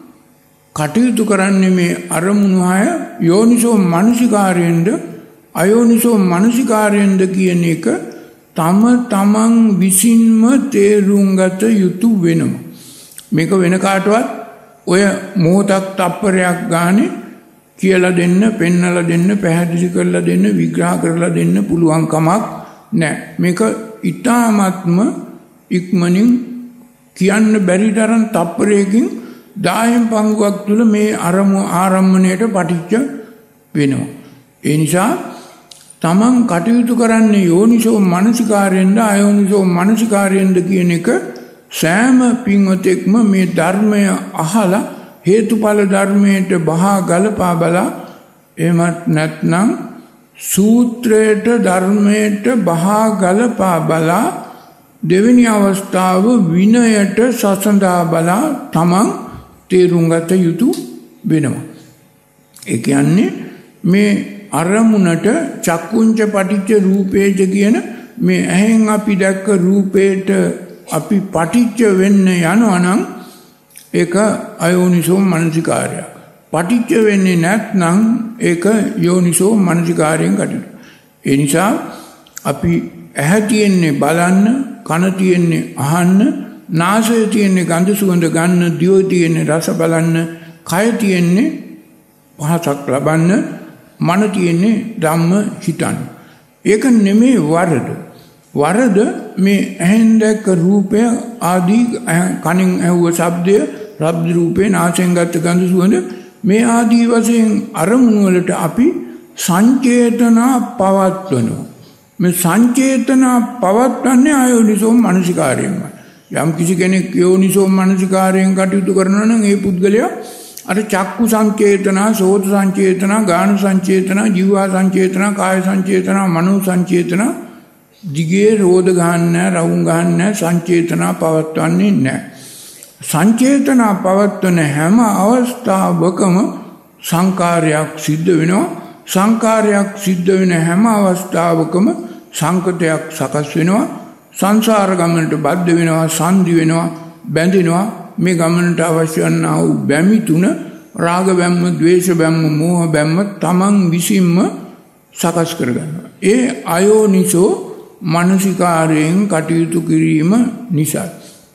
කටයුතු කරන්නේ මේ අරමුණු හය යෝනිසෝ මනසිකාරයෙන්ද අයෝනිසෝ මනසිකාරයෙන්ද කියන එක තම තමන් විසින්ම තේරුම් ගත යුතු වෙනවා. මේක වෙන කාටවත් ඔය මොහොතක් තප්පරයක් ගානේ කියලා දෙන්න, පෙන්නලා දෙන්න, පැහැදිලි කරලා දෙන්න, විග්‍රහ කරලා දෙන්න පුළුවන් කමක් නැහැ. මේක ඊ타ත්ම ඉක්මනින් කියන්න බැරි තරම් තප්පරයකින් දහයෙන් පංගුවක් තුල මේ අරමු ආරම්මණයට පටිච්ච වෙනවා. ඒ නිසා තමන් කටයුතු කරන්නේ යෝනිසෝ මනසිකාරයෙන්ද අයෝනිසෝ මනසිකාරයෙන්ද කියන එක සෑම පින්වතෙක්ම මේ ධර්මය අහලා හේතුඵල ධර්මයට බහා ගලපා බලා එහෙමත් නැත්නම් සූත්‍රයට ධර්මයට බහා ගලපා බලා දෙවෙනි අවස්ථාව විනයට සසඳා බලා තමන් තේරුම් ගත යුතු වෙනවා. ඒ කියන්නේ මේ අරමුණට චක්කුංච පටිච්ච රූපේජ කියන මේ ඇහෙන් අපි දැක්ක රූපේට අපි පටිච්ච වෙන්න යනවා නම් ඒක අයෝනිසෝ මනසිකාරයක්. පටිච්ච වෙන්නේ නැත්නම් ඒක යෝනිසෝ මනසිකාරයෙන් කටයුතු. ඒ නිසා අපි ඇහැ තියෙන්නේ බලන්න, කන තියෙන්නේ අහන්න, නාසය තියෙන්නේ ගඳ සුවඳ ගන්න, දිව තියෙන්නේ රස බලන්න, කය තියෙන්නේ පහසක් ලබන්න, මන තියෙන්නේ ධම්ම හිතන්න. ඒක නෙමේ වරද. වරද මේ ඇහෙන් දැක්ක රූපය ආදී කනින් ඇහුව ශබ්දය, ශබ්ද රූපේ, නාසයෙන් ගත්ත ගඳ සුවඳ මේ ආදී වශයෙන් අරමුණු වලට අපි සංචේතනා පවත්වනවා. මේ සංචේතනා පවත්වන්නේ අයෝනිසෝ මනසිකාරයෙන්මයි. යම් කිසි කෙනෙක් යෝනිසෝ මනසිකාරයෙන් කටයුතු කරනවා නම් ඒ පුද්ගලයා අර චක්කු සංචේතනා, සෝත සංචේතනා, ගාන සංචේතනා, ජීවා සංචේතනා, කාය සංචේතනා, මනෝ සංචේතනා දිගේ රෝධ ගහන්නේ, රවුම් ගහන්නේ, සංචේතනා පවත්වන්නේ නැහැ. සංචේතනා පවත්වන හැම අවස්ථාවකම සංකාරයක් සිද්ධ වෙනවා. සංකාරයක් සිද්ධ වෙන හැම අවස්ථාවකම සංකතයක් සකස් වෙනවා. සංසාර ගමනට බද්ධ වෙනවා, සංදි වෙනවා, බැඳෙනවා. මේ ගමනට අවශ්‍ය වන්නා වූ බැමි තුන රාග බැම්ම, ද්වේෂ බැම්ම, මෝහ බැම්ම තමන් විසින්ම සකස් කරගන්නවා. ඒ අයෝනිසෝ මනසිකාරයෙන් කටයුතු කිරීම නිසා.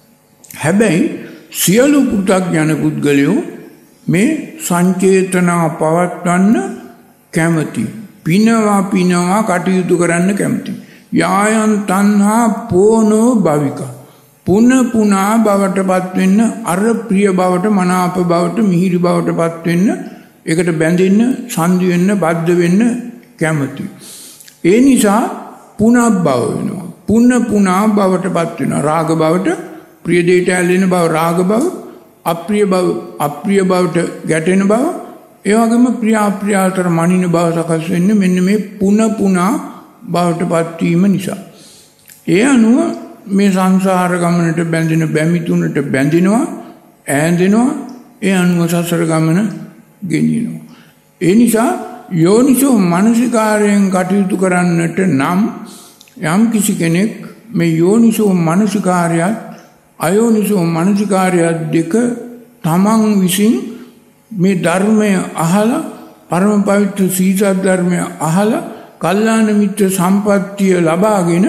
හැබැයි සියලු පෘථග්ජන පුද්ගලයෝ මේ සංචේතනා පවත්වන්න කැමති. පිනවා පිනවා කටයුතු කරන්න කැමති. යායන් තණ්හා පෝනෝ භවිකා. පුන පුනා බවට පත් වෙන්න, අර ප්‍රිය බවට, මනාප බවට, මිහිරි බවට පත් වෙන්න, ඒකට බැඳෙන්න, සංදි වෙන්න, බද්ධ වෙන්න කැමති. ඒ නිසා පුනබ්බව වෙනවා. පුන පුනා බවට පත් වෙනවා. රාග බවට, ප්‍රිය දෙයට ඇලෙන බව රාග බව, අප්‍රිය බව අප්‍රිය බවට ගැටෙන බව, ඒ වගේම ප්‍රිය අප්‍රිය අතර මනින බව සකස් වෙන්නේ මෙන්න මේ පුන පුනා බවට පත් වීම නිසා. ඒ අනුව මේ සංසාර ගමනට බැඳෙන බැමි තුනට බැඳිනවා, ඈඳෙනවා. ඒ අනුව සසර ගමන ගෙනියනවා. ඒ නිසා යෝනිසෝ මනසිකාරයෙන් කටයුතු කරන්නට නම් යම් කිසි කෙනෙක් මේ යෝනිසෝ මනසිකාරයත් අයෝනිසෝ මනසිකාරයත් දෙක තමන් විසින් මේ ධර්මය අහලා, පරම පවිත්‍ර සීසත් ධර්මය අහලා, කල්යාණ මිත්‍ර සම්පත්තිය ලබාගෙන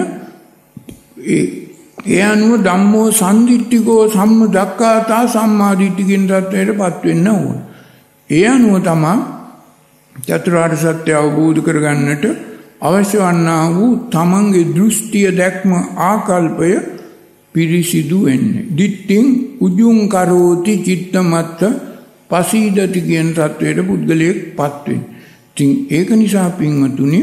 ඒ ඒ අනුව ධම්මෝ සම්දිට්ඨිකෝ සම්මදක්ඛාතා සම්මාදිට්ඨිකින් තත්ත්වයට පත් වෙන්න ඕන. ඒ අනුව තමයි චතුරාර්ය සත්‍ය අවබෝධ කරගන්නට අවශ්‍ය වන්නා වූ තමන්ගේ දෘෂ්ටිය, දැක්ම, ආකල්පය පිරිසිදු වෙන්නේ. දිට්ඨින් උජුං කරෝති චිත්තමත්ත පසීදති කියන තත්වයට පුද්ගලයෙක් පත් වෙන්නේ. ඉතින් ඒක නිසා පින්වතුනි,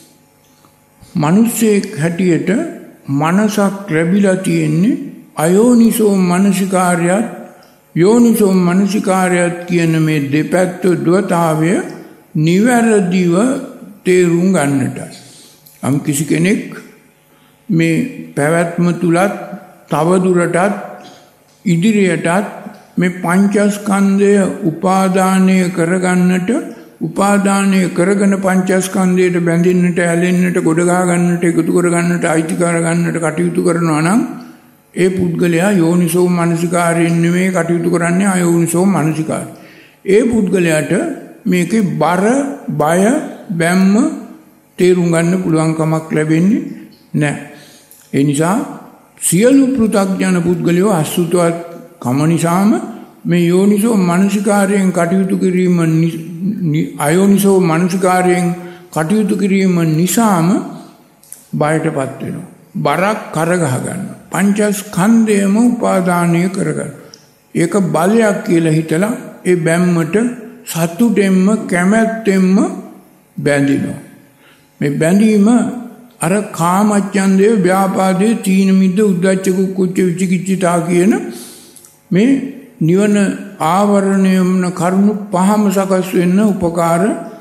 මිනිස්සෙක් හැටියට මනසක් ලැබිලා තියෙන්නේ අයෝනිසෝ මනසිකාරයත් යෝනිසෝ මනසිකාරයත් කියන මේ දෙපැත්ත ද්වතාවය නිවැරදිව තේරුම් ගන්නට. යම් කිසි කෙනෙක් මේ පැවැත්ම තුලත් තවදුරටත් ඉදිරියටත් මේ පංචස්කන්ධය උපාදානය කරගන්නට, උපාදානය කරගෙන පංචස්කන්ධයට බැඳෙන්නට, ඇලෙන්නට, ගොඩ ගහ ගන්නට, එකතු කර ගන්නට, අයිති කර ගන්නට කටයුතු කරනවා නම් ඒ පුද්ගලයා යෝනිසෝ මනසිකාරයෙන් නෙමෙයි කටයුතු කරන්නේ, අයෝනිසෝ මනසිකාරය. ඒ පුද්ගලයාට මේකේ බර, බය, බැම්ම තේරුම් ගන්න පුළුවන් කමක් ලැබෙන්නේ නැහැ. ඒ නිසා සියලු පෘථග්ජන පුද්ගලයෝ අසුතවත් කම නිසාම මේ යෝනිසෝ මනසිකාරයෙන් කටයුතු කිරීම, අයෝනිසෝ මනසිකාරයෙන් කටයුතු කිරීම නිසාම බයටපත් වෙනවා. බරක් කරගහ ගන්න. පංචස්කන්ධයම උපාදානය කරගන්න. ඒක බලයක් කියලා හිතලා ඒ බැම්මට සතුටෙන්ම කැමැත්තෙන්ම බැඳිනවා. මේ බැඳීම අර කාමච්ඡන්දය, ව්‍යාපාදය, තීන මිද්ද, උද්ධච්ච කුක්කුච්ච විචිකිච්ඡිතා කියන මේ නිවන ආවරණය වන කරුණු පහම සකස් වෙන්න උපකාර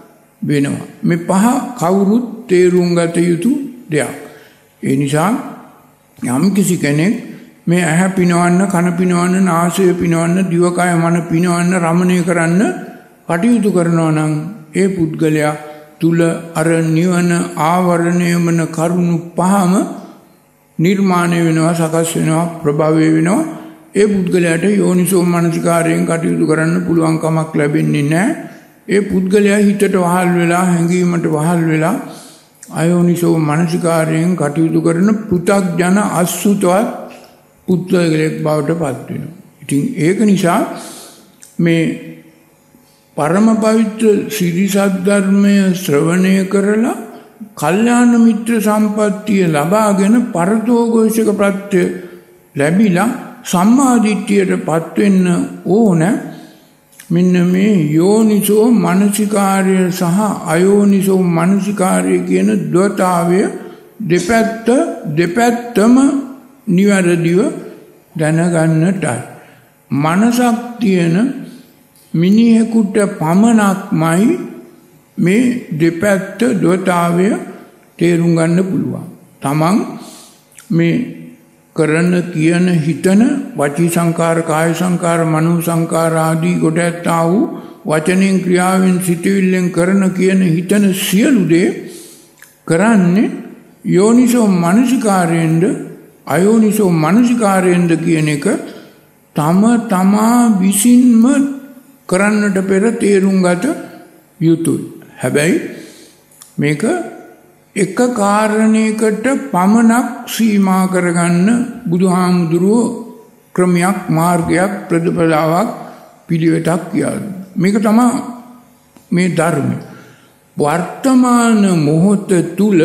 වෙනවා. මේ පහ කවුරුත් තේරුම් ගත යුතු දෙයක්. ඒ නිසා යම් කිසි කෙනෙක් මේ ඇහැ පිනවන්න, කන පිනවන්න, නාසය පිනවන්න, දිවකය මන පිනවන්න, රමණය කරන්න කටයුතු කරනවා නම් ඒ පුද්ගලයා තුල අර නිවන ආවරණය වන කරුණු පහම නිර්මාණය වෙනවා, සකස් වෙනවා, ප්‍රභවය වෙනවා. ඒ පුද්ගලයාට යෝනිසෝ මනසිකාරයෙන් කටයුතු කරන්න පුළුවන් කමක් ලැබෙන්නේ නැහැ. ඒ පුද්ගලයා හිතට වහල් වෙලා, හැඟීමට වහල් වෙලා අයෝනිසෝ මනසිකාරයෙන් කටයුතු කරන පෘථග්ජන අසුතවත් පුද්ගලයෙක් බවට පත් වෙනවා. ඉතින් ඒක නිසා මේ පරම පවිත්‍ර සිරිසත් ධර්මය ශ්‍රවණය කරලා කල්යාණ මිත්‍ර සම්පත්තිය ලබාගෙන පරතෝඝෝෂක ප්‍රත්‍ය ලැබිලා සම්මා දිට්ඨියට පත් වෙන්න ඕන. මෙන්න මේ යෝනිසෝ මනසිකාර්ය සහ අයෝනිසෝ මනසිකාර්ය කියන ද්වතාවය දෙපැත්ත දෙපැත්තම නිවැරදිව දැනගන්නටයි. මනසක් තියෙන මිනිහෙකුට පමණක්මයි මේ දෙපැත්ත ද්වතාවය තේරුම් ගන්න පුළුවන්. තමන් මේ කරන කියන හිතන වචී සංකාර, කාය සංකාර, මනෝ සංකාර ආදී කොට ඇත්තා වූ වචනෙන්, ක්‍රියාවෙන්, සිතවිල්ලෙන් කරන කියන හිතන සියලු දේ කරන්නේ යෝනිසෝ මනසිකාරයෙන්ද අයෝනිසෝ මනසිකාරයෙන්ද කියන එක තම තමා විසින්ම කරන්නට පෙර තේරුම් ගත යුතුයි. හැබැයි මේක එක කාරණයකට පමණක් සීමා කරගන්න බුදුහාමුදුරුවෝ ක්‍රමයක්, මාර්ගයක්, ප්‍රතිපදාවක්, පිළිවෙතක් කියනවා. මේක තමයි මේ ධර්මය. වර්තමාන මොහොත තුල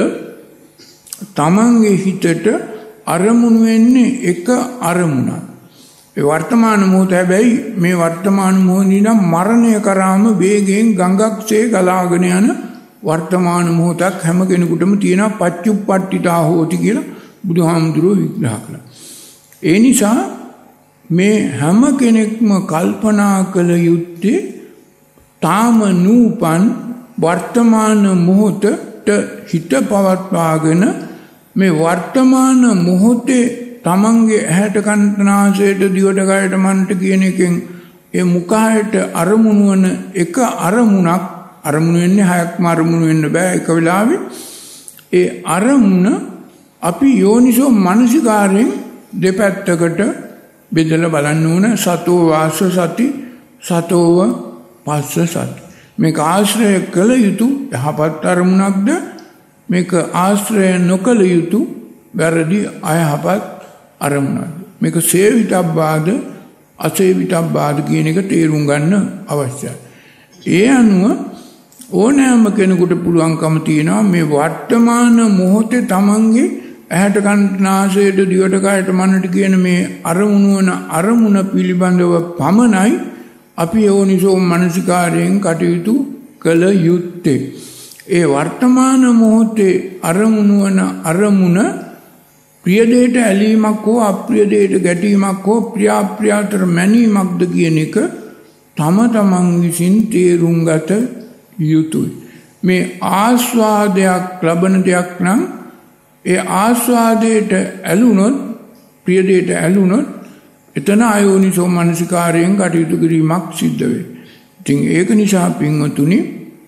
තමන්ගේ හිතට අරමුණු වෙන්නේ එක අරමුණක්. ඒ වර්තමාන මොහොත හැබැයි මේ වර්තමාන මොහොතේ නම් මරණය කරාම වේගයෙන් ගඟක්සේ ගලාගෙන යන වර්තමාන මොහොතක් හැම කෙනෙකුටම තියෙන පච්චුප්පට්ඨිතා හෝති කියලා බුදුහාමුදුරුවෝ විග්‍රහ කළා. ඒ නිසා මේ හැම කෙනෙක්ම කල්පනා කළ යුත්තේ තාම නූපන් වර්තමාන මොහොතට හිත පවත්වාගෙන මේ වර්තමාන මොහොතේ තමන්ගේ ඇහැට, කනට, නාසයට, දිවට, කයට, මනට කියන එකෙන් ඒ මුඛයට අරමුණු වන එක අරමුණක්, අරමුණු වෙන්නේ හයක්ම අරමුණු වෙන්න බෑ එක වෙලාවෙ. ඒ අරමුණ අපි යෝනිසෝ මනසිකාරයෙන් දෙපැත්තකට බෙදලා බලන්න ඕන. සතෝ වාස සති, සතෝව පස්ස සති. මේක ආශ්‍රය කළ යුතු යහපත් අරමුණක්ද, මේක ආශ්‍රය නොකළ යුතු වැරදි අයහපත් අරමුණක්ද, මේක සේවිතබ්බාද අසේවිතබ්බාද කියන එක තේරුම් ගන්න අවශ්‍යයි. ඒ අනුව ඕනෑම කෙනෙකුට පුළුවන්කම තියෙනවා මේ වර්තමාන මොහොතේ තමන්ගේ ඇහැට, කනට, නාසයට, දිවට, කයට, මනට කියන මේ අරමුණු වන අරමුණ පිළිබඳව පමණයි අපි යෝනිසෝ මනසිකාරයෙන් කටයුතු කළ යුත්තේ. ඒ වර්තමාන මොහොතේ අරමුණු වන අරමුණ ප්‍රිය දෙයට ඇලීමක් හෝ අප්‍රිය දෙයට ගැටීමක් හෝ ප්‍රියාප්‍රිය අතර මැනීමක්ද කියන එක තම තමන් විසින් තේරුම් ගත යුතුයි. මේ ආස්වාදයක් ලබන දෙයක් නම් ඒ ආස්වාදයට ඇලුනොත්, ප්‍රිය දෙයට ඇලුනොත් එතන අයෝනිසෝ මනසිකාරයෙන් කටයුතු කිරීමක් සිද්ධ වෙයි. ඉතින් ඒක නිසා පින්වතුනි,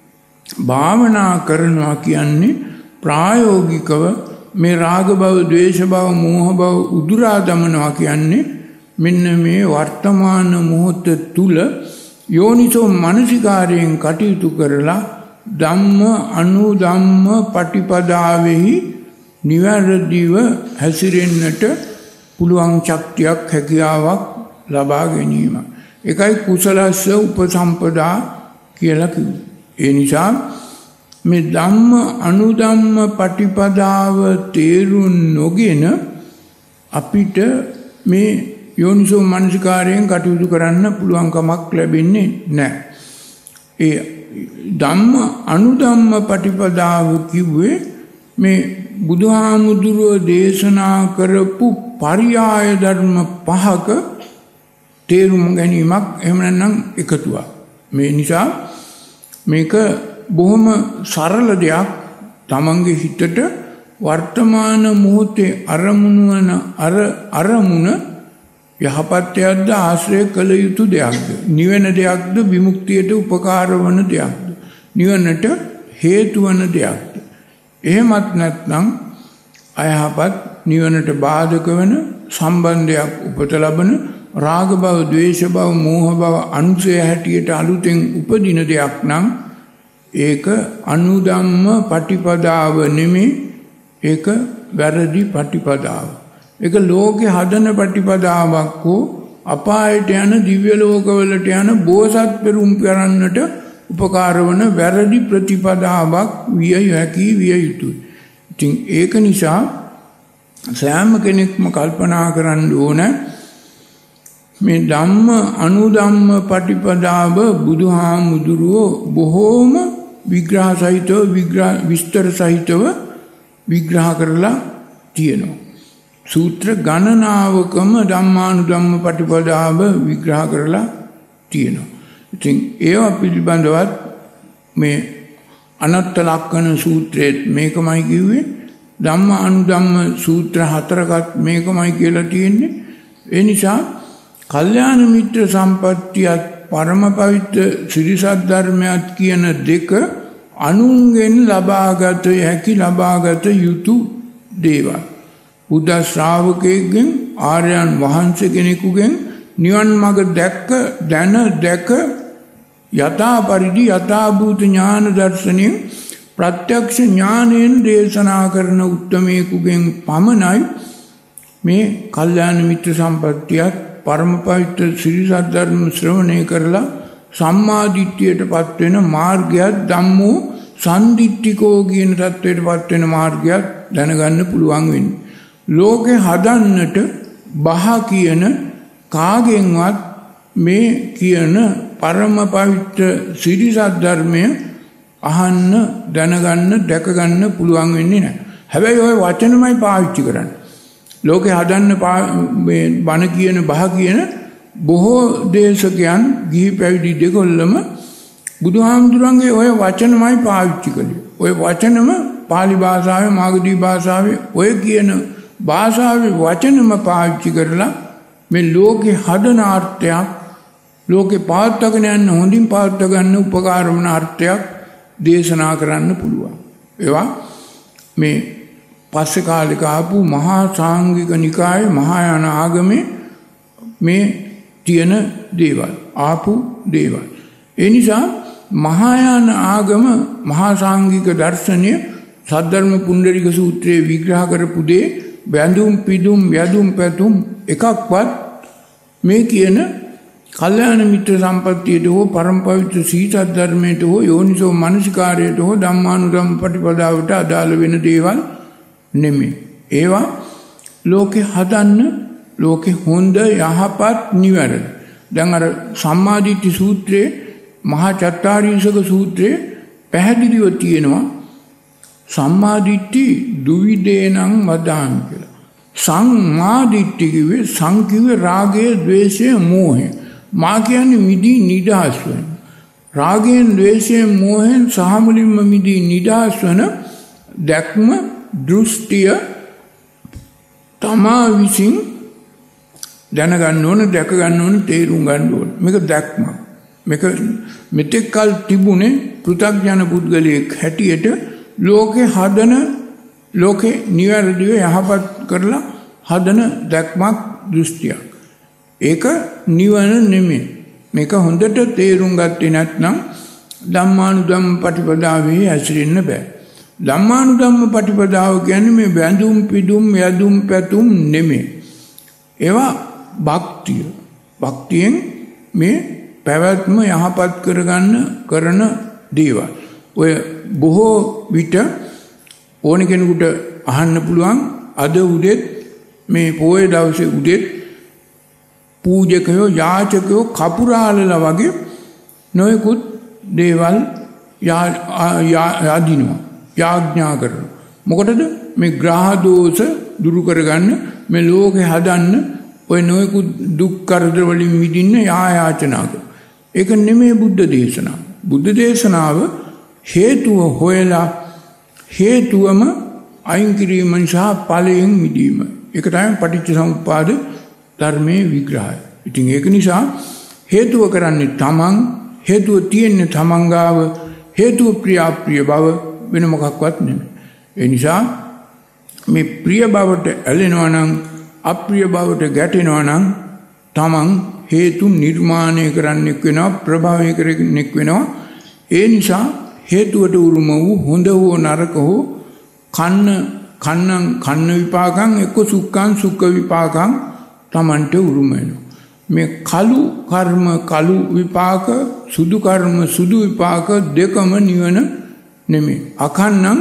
භාවනා කරනවා කියන්නේ ප්‍රායෝගිකව මේ රාග භව, ද්වේෂ භව, මෝහ භව උදුරා දමනවා කියන්නේ මෙන්න මේ වර්තමාන මොහොත තුල යෝනිසෝ මනසිකාරයෙන් කටයුතු කරලා ධම්ම අනුධම්ම පටිපදාවෙහි නිවැරදිව හැසිරෙන්නට පුළුවන් ශක්තියක්, හැකියාවක් ලබා ගැනීම. ඒකයි කුසලස්ස උපසම්පදා කියලා කිව්වේ. ඒ නිසා මේ ධම්ම අනුධම්ම පටිපදාව තේරුම් නොගෙන අපිට මේ යෝනිසෝ මනසිකාරයෙන් කටයුතු කරන්න පුළුවන් කමක් ලැබෙන්නේ නැහැ. ඒ ධම්ම අනුධම්ම පටිපදාව කිව්වේ මේ බුදුහාමුදුරුවෝ දේශනා කරපු පරියාය ධර්ම පහක තේරුම් ගැනීමක්, එහෙම නැත්නම් එකතුවක්. මේ නිසා මේක බොහොම සරල දෙයක්. තමන්ගේ හිතට වර්තමාන මොහොතේ අරමුණු වන අර අරමුණ යහපත්යක්ද ආශ්‍රය කළ යුතු දෙයක්ද? නිවන දෙයක්ද? විමුක්තියට උපකාර වන දෙයක්ද? නිවනට හේතු වන දෙයක්ද? එහෙමත් නැත්නම් අයහපත් නිවනට බාධක වන සම්බන්ධයක් උපත ලබන රාග භව, ද්වේෂ භව, මෝහ භව අනුසය හැටියට අලුතෙන් උපදින දෙයක් නම් ඒක අනුධම්ම පටිපදාව නෙමෙයි, ඒක වැරදි පටිපදාව. ඒක ලෝකේ හදන පටිපදාවක් හෝ අපායට යන දිව්‍ය ලෝකවලට යන බෝසත් පෙරුම් කරන්නට උපකාර වන වැරදි ප්‍රතිපදාවක් විය හැකි විය යුතුයි. ඉතින් ඒක නිසා සෑම කෙනෙක්ම කල්පනා කරන්න ඕන මේ ධම්ම අනුධම්ම පටිපදාව බුදුහාමුදුරුවෝ බොහෝම විග්‍රහ සහිතව විග්‍රහ විස්තර සහිතව විග්‍රහ කරලා තියෙනවා. සූත්‍ර ගණනාවකම ධම්මානුධම්ම පටිපදාව විග්‍රහ කරලා තියෙනවා. ඉතින් ඒවා පිළිබඳවත් මේ අනත්ත ලක්ෂණ සූත්‍රයේත් මේකමයි කිව්වේ. ධම්ම අනුධම්ම සූත්‍ර හතරකත් මේකමයි කියලා තියෙන්නේ. ඒ නිසා කල්යාණ මිත්‍ර සම්පත්තියත් පරම පවිත්‍ර ශ්‍රීසත් ධර්මයක් කියන දෙක අනුන්ගෙන් ලබාගත හැකි ලබාගත යුතු දේවල්. බුද්ධ ශ්‍රාවකයෙක්ගෙන් ආර්යයන් වහන්සේ කෙනෙකුගෙන් නිවන් මඟ දැක්ක දැන දැක යථා පරිදි යථාභූත ඥාන දර්ශනයෙන් ප්‍රත්‍යක්ෂ ඥානයෙන් දේශනා කරන උත්තමයෙකුගෙන් පමණයි මේ කල්යාණ මිත්‍ර සම්පත්තියත් පරම පවිත්‍ර ශ්‍රී සද්ධර්ම ශ්‍රවණය කරලා සම්මා දිට්ඨියට පත් වෙන මාර්ගයත් ධම්මෝ සම්දිට්ඨිකෝ කියන தത്വයට පත් වෙන මාර්ගයත් දැනගන්න පුළුවන් වෙන්නේ. ලෝකේ හදන්නට බහ කියන කාගෙන්වත් මේ කියන පරම පවිත්‍ර ශ්‍රී සද්ධර්මය අහන්න දැනගන්න දැකගන්න පුළුවන් වෙන්නේ නැහැ. හැබැයි ওই වචනමයි පාවිච්චි කරන්නේ. ලෝකේ හදන්න මේ බණ කියන බහ කියන බොහෝ දේශකයන් ගිහි පැවිදි දෙකොල්ලම බුදුහාමුදුරන්ගේ ওই වචනමයි පාවිච්චි කළේ. ওই වචනම පාලි භාෂාවේ මාගධී භාෂාවේ ඔය කියන භාෂාවේ වචනම පාවිච්චි කරලා මේ ලෝකේ හදන අර්ථයක් ලෝකේ පාත්තගෙන යන හොඳින් පාත්ත ගන්න උපකාර වන අර්ථයක් දේශනා කරන්න පුළුවන්. ඒවා මේ පස්සේ කාලෙක ආපු මහා සාංගික නිකායේ මහායාන ආගමේ මේ තියෙන දේවල් ආපු දේවල්. ඒ නිසා මහායාන ආගම මහා සාංගික දර්ශනය සද්ධර්ම පුණ්ඩරික සූත්‍රයේ විග්‍රහ කරපු දේ බැඳුම් පිදුම් යදුම් පැතුම් එකක්වත් මේ කියන කල්යාණ මිත්‍ර සම්පත්තියට හෝ පරම පවිත්‍ර සීසත් ධර්මයට හෝ යෝනිසෝ මනසිකාරයට හෝ ධම්මානුධම්ම පටිපදාවට අදාළ වෙන දේවල් නෙමෙයි. ඒවා ලෝකේ හදන්න ලෝකේ හොඳ යහපත් නිවැරදි. දැන් අර සම්මාදිට්ඨි සූත්‍රයේ මහා චත්තාරීසක සූත්‍රයේ පැහැදිලිව තියෙනවා සම්මාදිට්ඨි දුවිදේනං වදාමි කියලා. සම්මාදිට්ඨි කිව්වේ සංකිව්වේ රාගය, ද්වේෂය, මෝහය. මා කියන්නේ මිදී නිදහස් වෙන. රාගයෙන්, ද්වේෂයෙන්, මෝහයෙන් සහ මුලින්ම මිදී නිදහස් වෙන දැක්ම දෘෂ්ටිය තමා විසින් දැනගන්න ඕන, දැක ගන්න ඕන, තේරුම් ගන්න ඕන. මේක දැක්ම. මේක මෙතෙක් කල තිබුණේ පෘථග්ජන පුද්ගලයෙක් හැටියට ලෝකේ හදන ලෝකේ නිවැරදිව යහපත් කරලා හදන දැක්මක් දෘෂ්ටියක්. ඒක නිවන නෙමෙයි. මේක හොඳට තේරුම් ගත්තේ නැත්නම් ධම්මානුධම්ම පටිපදාවේ ඇසිරෙන්න බෑ. ධම්මානුධම්ම පටිපදාව කියන්නේ මේ බැඳුම් පිදුම් යදුම් පැතුම් නෙමෙයි. ඒවා භක්තිය. භක්තියෙන් මේ පැවැත්ම යහපත් කරගන්න කරන දේවල්. ඔය බොහෝ විට ඕන කෙනෙකුට අහන්න පුළුවන් අද උදෙත් මේ පොයේ දවසේ උදෙත් පූජකයෝ යාචකයෝ කපුරාලලා වගේ නොයෙකුත් දේවල් යාදිනවා යාඥා කරනවා. මොකටද? මේ ග්‍රහ දෝෂ දුරු කරගන්න, මේ ලෝකේ හදන්න, ඔය නොයෙකුත් දුක් කරදර වලින් මිදින්න යායාචනා කරනවා. ඒක නෙමෙයි බුද්ධ දේශනාව. බුද්ධ දේශනාව හේතුව හොයලා හේතුවම අයින් කිරීම නිසා ඵලයෙන් මිදීම. ඒක තමයි පටිච්චසමුප්පාද ධර්මයේ විග්‍රහය. ඉතින් ඒක නිසා හේතුව කරන්නේ තමන්, හේතුව තියෙන්නේ තමන් ගාව, හේතුව ප්‍රිය අප්‍රිය බව වෙන මොකක්වත් නෙමෙයි. ඒ නිසා මේ ප්‍රිය බවට ඇලෙනවා නම්, අප්‍රිය බවට ගැටෙනවා නම් තමන් හේතු නිර්මාණය කරන්නෙක් වෙනවා, ප්‍රභාවය කරන්නෙක් වෙනවා. ඒ නිසා හේතුවට උරුම වූ හොඳ හෝ නරක හෝ කන්න කන්නං කන්න විපාකං එක්ක සුක්ඛං සුක්ඛ විපාකං තමන්ට උරුම වෙනවා. මේ කලු කර්ම කලු විපාක, සුදු කර්ම සුදු විපාක දෙකම නිවන නෙමෙයි. අකන්නං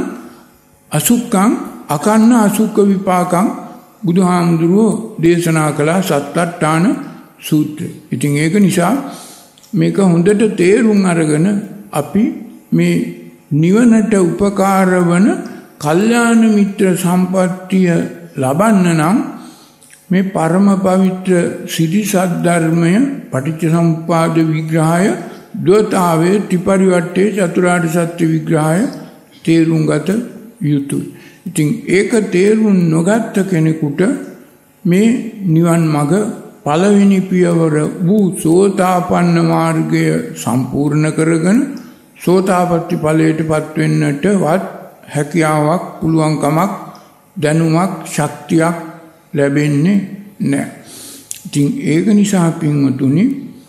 අසුක්ඛං අකන්න අසුක්ඛ විපාකං බුදුහාමුදුරුවෝ දේශනා කළ සත්තට්ඨාන සූත්‍රය. ඉතින් ඒක නිසා මේක හොඳට තේරුම් අරගෙන අපි මේ නිවනට උපකාර වන කල්යාණ මිත්‍ර සම්පත්තිය ලබන්න නම් මේ පරම පවිත්‍ර සිරි සද්ධර්මය, පටිච්චසමුප්පාද විග්‍රහය, ද්වතාවය, ත්‍රිපරිවර්තයේ චතුරාර්ය සත්‍ය විග්‍රහය තේරුම් ගත යුතුයි. ඉතින් ඒක තේරුම් නොගත්ත කෙනෙකුට මේ නිවන් මඟ පළවෙනි පියවර වූ සෝතාපන්න මාර්ගය සම්පූර්ණ කරගෙන සෝතාපට්ටි ඵලයට පත් වෙන්නටවත් හැකියාවක්, පුළුවන්කමක්, දැනුමක්, ශක්තියක් ලැබෙන්නේ නැහැ. ඉතින් ඒක නිසා පින්වතුනි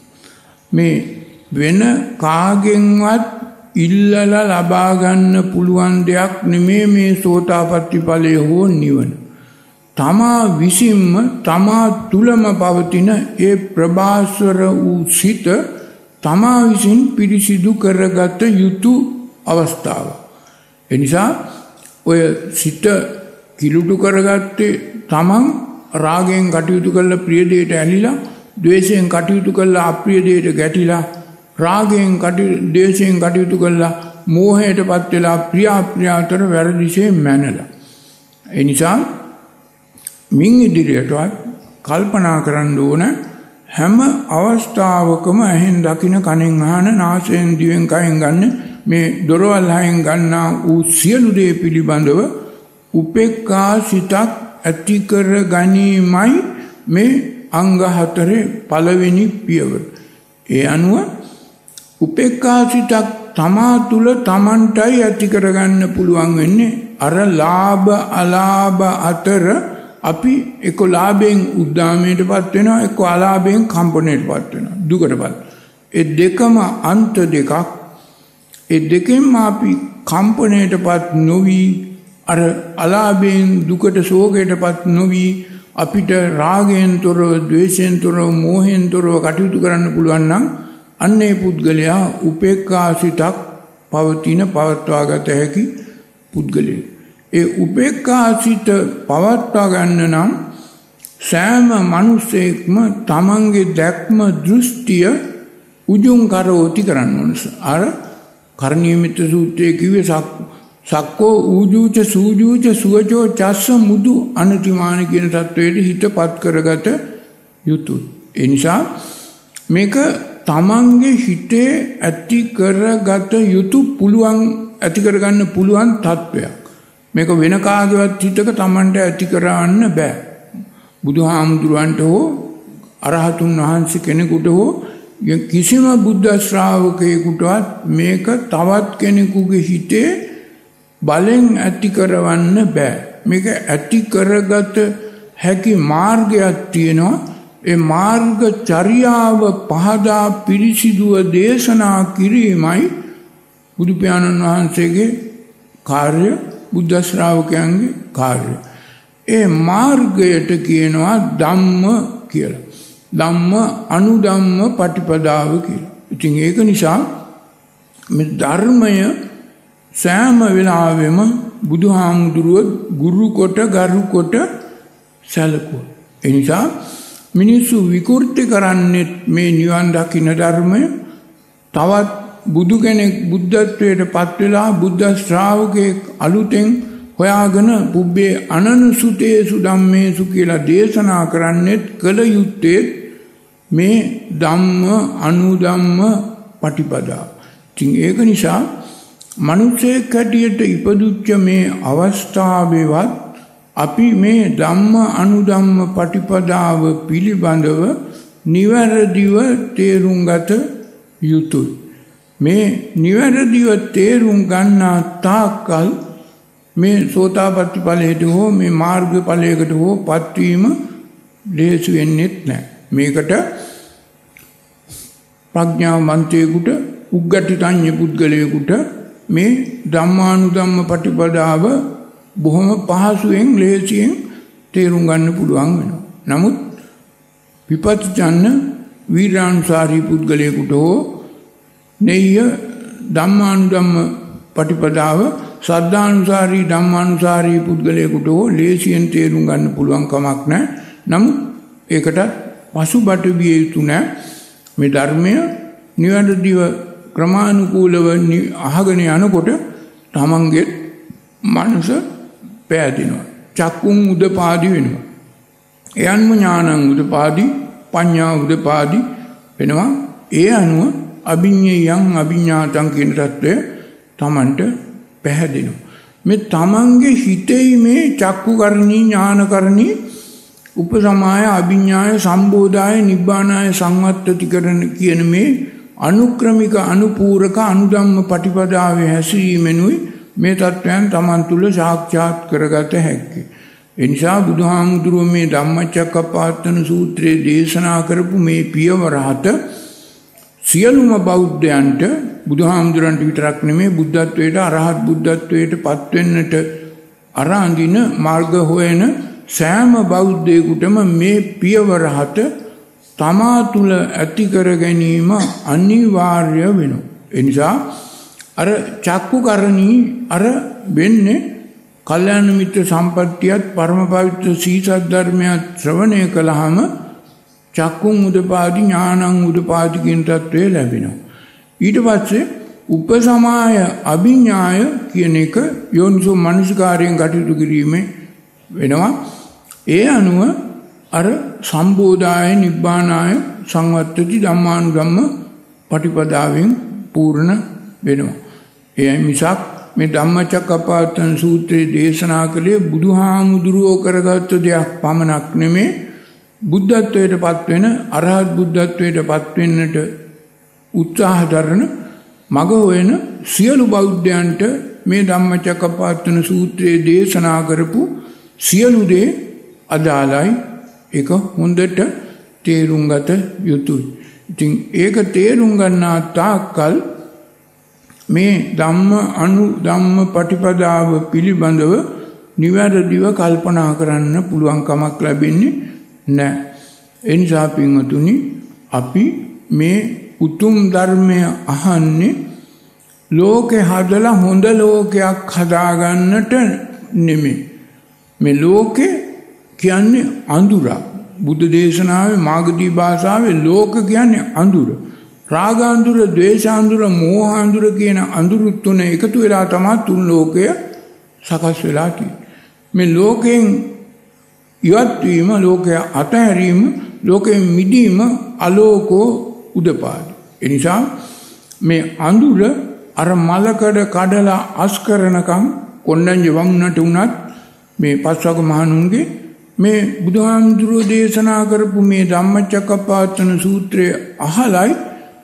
මේ වෙන කාගෙන්වත් ඉල්ලලා ලබා ගන්න පුළුවන් දෙයක් නෙමේ මේ සෝතාපට්ටි ඵලය හෝ නිවන. තමා විසින්ම තමා තුලම පවතින ඒ ප්‍රභාස්වර වූ සිත තමා විසින් පිරිසිදු කරගත යුතු අවස්ථාව. එනිසා ඔය සිත කිලුටු කරගත්තේ තමන් රාගයෙන් කටයුතු කරලා ප්‍රිය දෙයට ඇලිලා, ද්වේෂයෙන් කටයුතු කරලා අප්‍රිය දෙයට ගැටිලා, රාගයෙන් කටයුතු ද්වේෂයෙන් කටයුතු කරලා මෝහයටපත් වෙලා ප්‍රිය අප්‍රිය අතර වැරදිසේ මැනලා. ඒ නිසා මින් ඉදිරියටවත් කල්පනා කරන්න ඕන හැම අවස්ථාවකම ඇහෙන් දකින, කනෙන් අහන, නාසයෙන් දිවෙන් කයෙන් ගන්න මේ දොරවල් හයෙන් ගන්නා වූ සියලු දේ පිළිබඳව උපේක්ඛා සිතක් ඇති කර ගැනීමයි මේ අංග හතරේ පළවෙනි පියවර. ඒ අනුව උපේක්ඛා සිතක් තමා තුල තමන්ටයි ඇති කරගන්න පුළුවන් වෙන්නේ. අර ලාභ අලාභ අතර අපි එක්ක ලාභයෙන් උද්දාමයටපත් වෙනවා, එක්ක අලාභයෙන් කම්පණයටපත් වෙනවා, දුකටපත්. ඒ දෙකම අන්ත දෙකක්. ඒ දෙකෙන්ම අපි කම්පණයටපත් නොවි, අර අලාභයෙන් දුකට ශෝකයටපත් නොවි අපිට රාගයෙන් තොරව, ද්වේෂයෙන් තොරව, මෝහයෙන් තොරව කටයුතු කරන්න පුළුවන් නම් අන්නේ පුද්ගලයා උපේක්ඛා සිතක් පවතින, පවත්වාගත හැකි පුද්ගලයෙක්. ඒ උපේක්ඛා සිත පවත්වා ගන්න නම් සෑම මිනිසෙක්ම තමන්ගේ දැක්ම, දෘෂ්ටිය උජුං කරෝති කරන්න ඕන. අර කරණීයමිත සූත්‍රයේ කිව්වේ සක්කෝ ඌජූච සූජූච සුවචෝ චස්ස මුදු අනතිමාන කියන தത്വයට හිතපත් කරගත යුතුයි. ඒ නිසා මේක තමන්ගේ හිතේ ඇති කරගත යුතු, පුළුවන් ඇති කරගන්න පුළුවන් தത്വයක්. මේක වෙන කාගේවත් හිතක තමන්ට ඇති කරවන්න බෑ. බුදුහාමුදුරන්ට හෝ අරහතුන් වහන්සේ කෙනෙකුට හෝ කිසිම බුද්ධ ශ්‍රාවකයෙකුටවත් මේක තවත් කෙනෙකුගේ හිතේ බලෙන් ඇති කරවන්න බෑ. මේක ඇති කරගත හැකි මාර්ගයක් තියෙනවා. ඒ මාර්ග චර්යාව පහදා පිරිසිදුව දේශනා කිරීමයි බුදු පියාණන් වහන්සේගේ කාර්ය, බුද්ධ ශ්‍රාවකයන්ගේ කාර්ය. ඒ මාර්ගයට කියනවා ධම්ම කියලා. ධම්ම අනුධම්ම පටිපදාව කියලා. ඉතින් ඒක නිසා මේ ධර්මය සෑම වෙලාවෙම බුදුහාමුදුරුව ගුරු කොට, ගරු කොට සැලකුවා. ඒ නිසා මිනිස්සු විකෘති කරන්නේ මේ නිවන් දකින්න ධර්මය. තවත් බුදු කෙනෙක් බුද්ධත්වයට පත් වෙලා බුද්ධ ශ්‍රාවකෙක් අලුතෙන් හොයාගෙන පුබ්බේ අනනුසුතේසු ධම්මේසු කියලා දේශනා කරන්නේත් කල යුත්තේ මේ ධම්ම අනුධම්ම පටිපදා. ඉතින් ඒක නිසා මනුස්සයෙක් හැටියට ඉපදුච්ච මේ අවස්ථාවේවත් අපි මේ ධම්ම අනුධම්ම පටිපදාව පිළිබඳව නිවැරදිව තේරුම් ගත යුතුයි. මේ නිවැරදිව තේරුම් ගන්නා තාක්කල් මේ සෝතාපට්ටි ඵලයට හෝ මේ මාර්ග ඵලයකට හෝ පත්වීම ලේසි වෙන්නේ නැහැ. මේකට ප්‍රඥාවන්තයෙකුට උග්ගටිතඤ්ඤ පුද්ගලයෙකුට මේ ධම්මානුධම්ම පටිපදාව බොහොම පහසුවෙන් ලේසියෙන් තේරුම් ගන්න පුළුවන් වෙනවා. නමුත් විපස්සන වීරානුසාරී පුද්ගලයෙකුට හෝ නෙය්‍ය ධම්මානුධම්ම පටිපදාව සද්ධානුසාරී ධම්මානුසාරී පුද්ගලයෙකුට හෝ ලේසියෙන් තේරුම් ගන්න පුළුවන් කමක් නැහැ. නමුත් ඒකට පසුබට විය යුතු නැහැ. මේ ධර්මය නිවැරදිව ක්‍රමානුකූලව අහගෙන යනකොට තමන්ගේ මනස පෑදෙනවා. චක්කුම් උදපාදි වෙනවා. එයන්ම ඥානං උදපාදි පඤ්ඤා උදපාදි වෙනවා. ඒ අනුව අභිඤ්ඤයං අභිඤ්ඤාතං කියන தත්වය තමන්ට පැහැදෙනවා. මේ තමන්ගේ හිතේ මේ චක්කුකරණී ඥානකරණී උපසමාය අභිඤ්ඤාය සම්බෝධාය නිබ්බානාය සංවත්තති කරන කියන මේ අනුක්‍රමික අනුපූරක අනුධම්ම පටිපදාවේ හැසිරීමෙනුයි මේ තත්වයන් තමන් තුළ සාක්ෂාත් කරගත හැක්කේ. ඒ නිසා බුදුහාමුදුරුවෝ මේ ධම්මචක්කප්පවත්තන සූත්‍රයේ දේශනා කරපු මේ පියවර හත සියලුම බෞද්ධයන්ට බුදුහාමුදුරන්ට විතරක් නෙමෙයි බුද්ධත්වයට අරහත් බුද්ධත්වයට පත් වෙන්නට අරාඳින මාර්ග හොයන සෑම බෞද්ධයෙකුටම මේ පියවර හත තමා තුළ ඇති කර ගැනීම අනිවාර්ය වෙනවා. ඒ නිසා අර චක්කුකරණී අර වෙන්නේ කල්යාණ මිත්‍ර සම්පත්තියත් පරම පවිත්‍ර සීසත් ධර්මයක් ශ්‍රවණය කළාම චක්කුම් උදපාදි ඥානං උදපාදි කියන තත්වය ලැබෙනවා. ඊට පස්සේ උපසමාය අභිඥාය කියන එක යෝනිසෝ මනසිකාරයෙන් කටයුතු කිරීමේ වෙනවා. ඒ අනුව අර සම්බෝධාය නිබ්බානාය සංවත්තති ධම්මානුධම්ම පටිපදාවෙන් පූර්ණ වෙනවා. එයි මිසක් මේ ධම්මචක්කප්පවත්තන සූත්‍රයේ දේශනා කළේ බුදුහාමුදුරුවෝ කරගත්ත දෙයක් පමණක් නෙමේ බුද්ධත්වයට පත් වෙන අරහත් බුද්ධත්වයට පත් වෙන්නට උත්සාහ දරන මග හොයන සියලු බෞද්ධයන්ට මේ ධම්මචක්කප්පවත්තන සූත්‍රයේ දේශනා කරපු සියලු දේ අදාළයි. ඒක හොඳට තේරුම් ගත යුතුයි. ඉතින් ඒක තේරුම් ගන්නා තාක්කල් මේ ධම්ම අනු ධම්ම පටිපදාව පිළිබඳව නිවැරදිව කල්පනා කරන්න පුළුවන් කමක් ලැබෙන්නේ නැහැ. ඒ නිසා පින්වතුනි අපි මේ උතුම් ධර්මය අහන්නේ ලෝකේ හදලා හොඳ ලෝකයක් හදාගන්නට නෙමෙයි. මේ ලෝකේ කියන්නේ අඳුරක්. බුද්ධ දේශනාවේ මාගදී භාෂාවේ ලෝක කියන්නේ අඳුර. රාගාඳුර, ද්වේෂාඳුර, මෝහාඳුර කියන අඳුරු තුන එකතු වෙලා තමයි තුන් ලෝකය සකස් වෙලා තියෙන්නේ. මේ ලෝකයෙන් ඉවත් වීම, ලෝකය අතහැරීම, ලෝකයෙන් මිදීම අලෝකෝ උදපාදි. ඒ නිසා මේ අඳුර අර මලකඩ කඩලා අස් කරනකම් කොණ්ඩඤ්ඤ වුණට උනත් මේ පස්වග මහණුන්ගේ මේ බුදුහාමුදුරුවෝ දේශනා කරපු මේ ධම්මචක්කප්පවත්තන සූත්‍රය අහලයි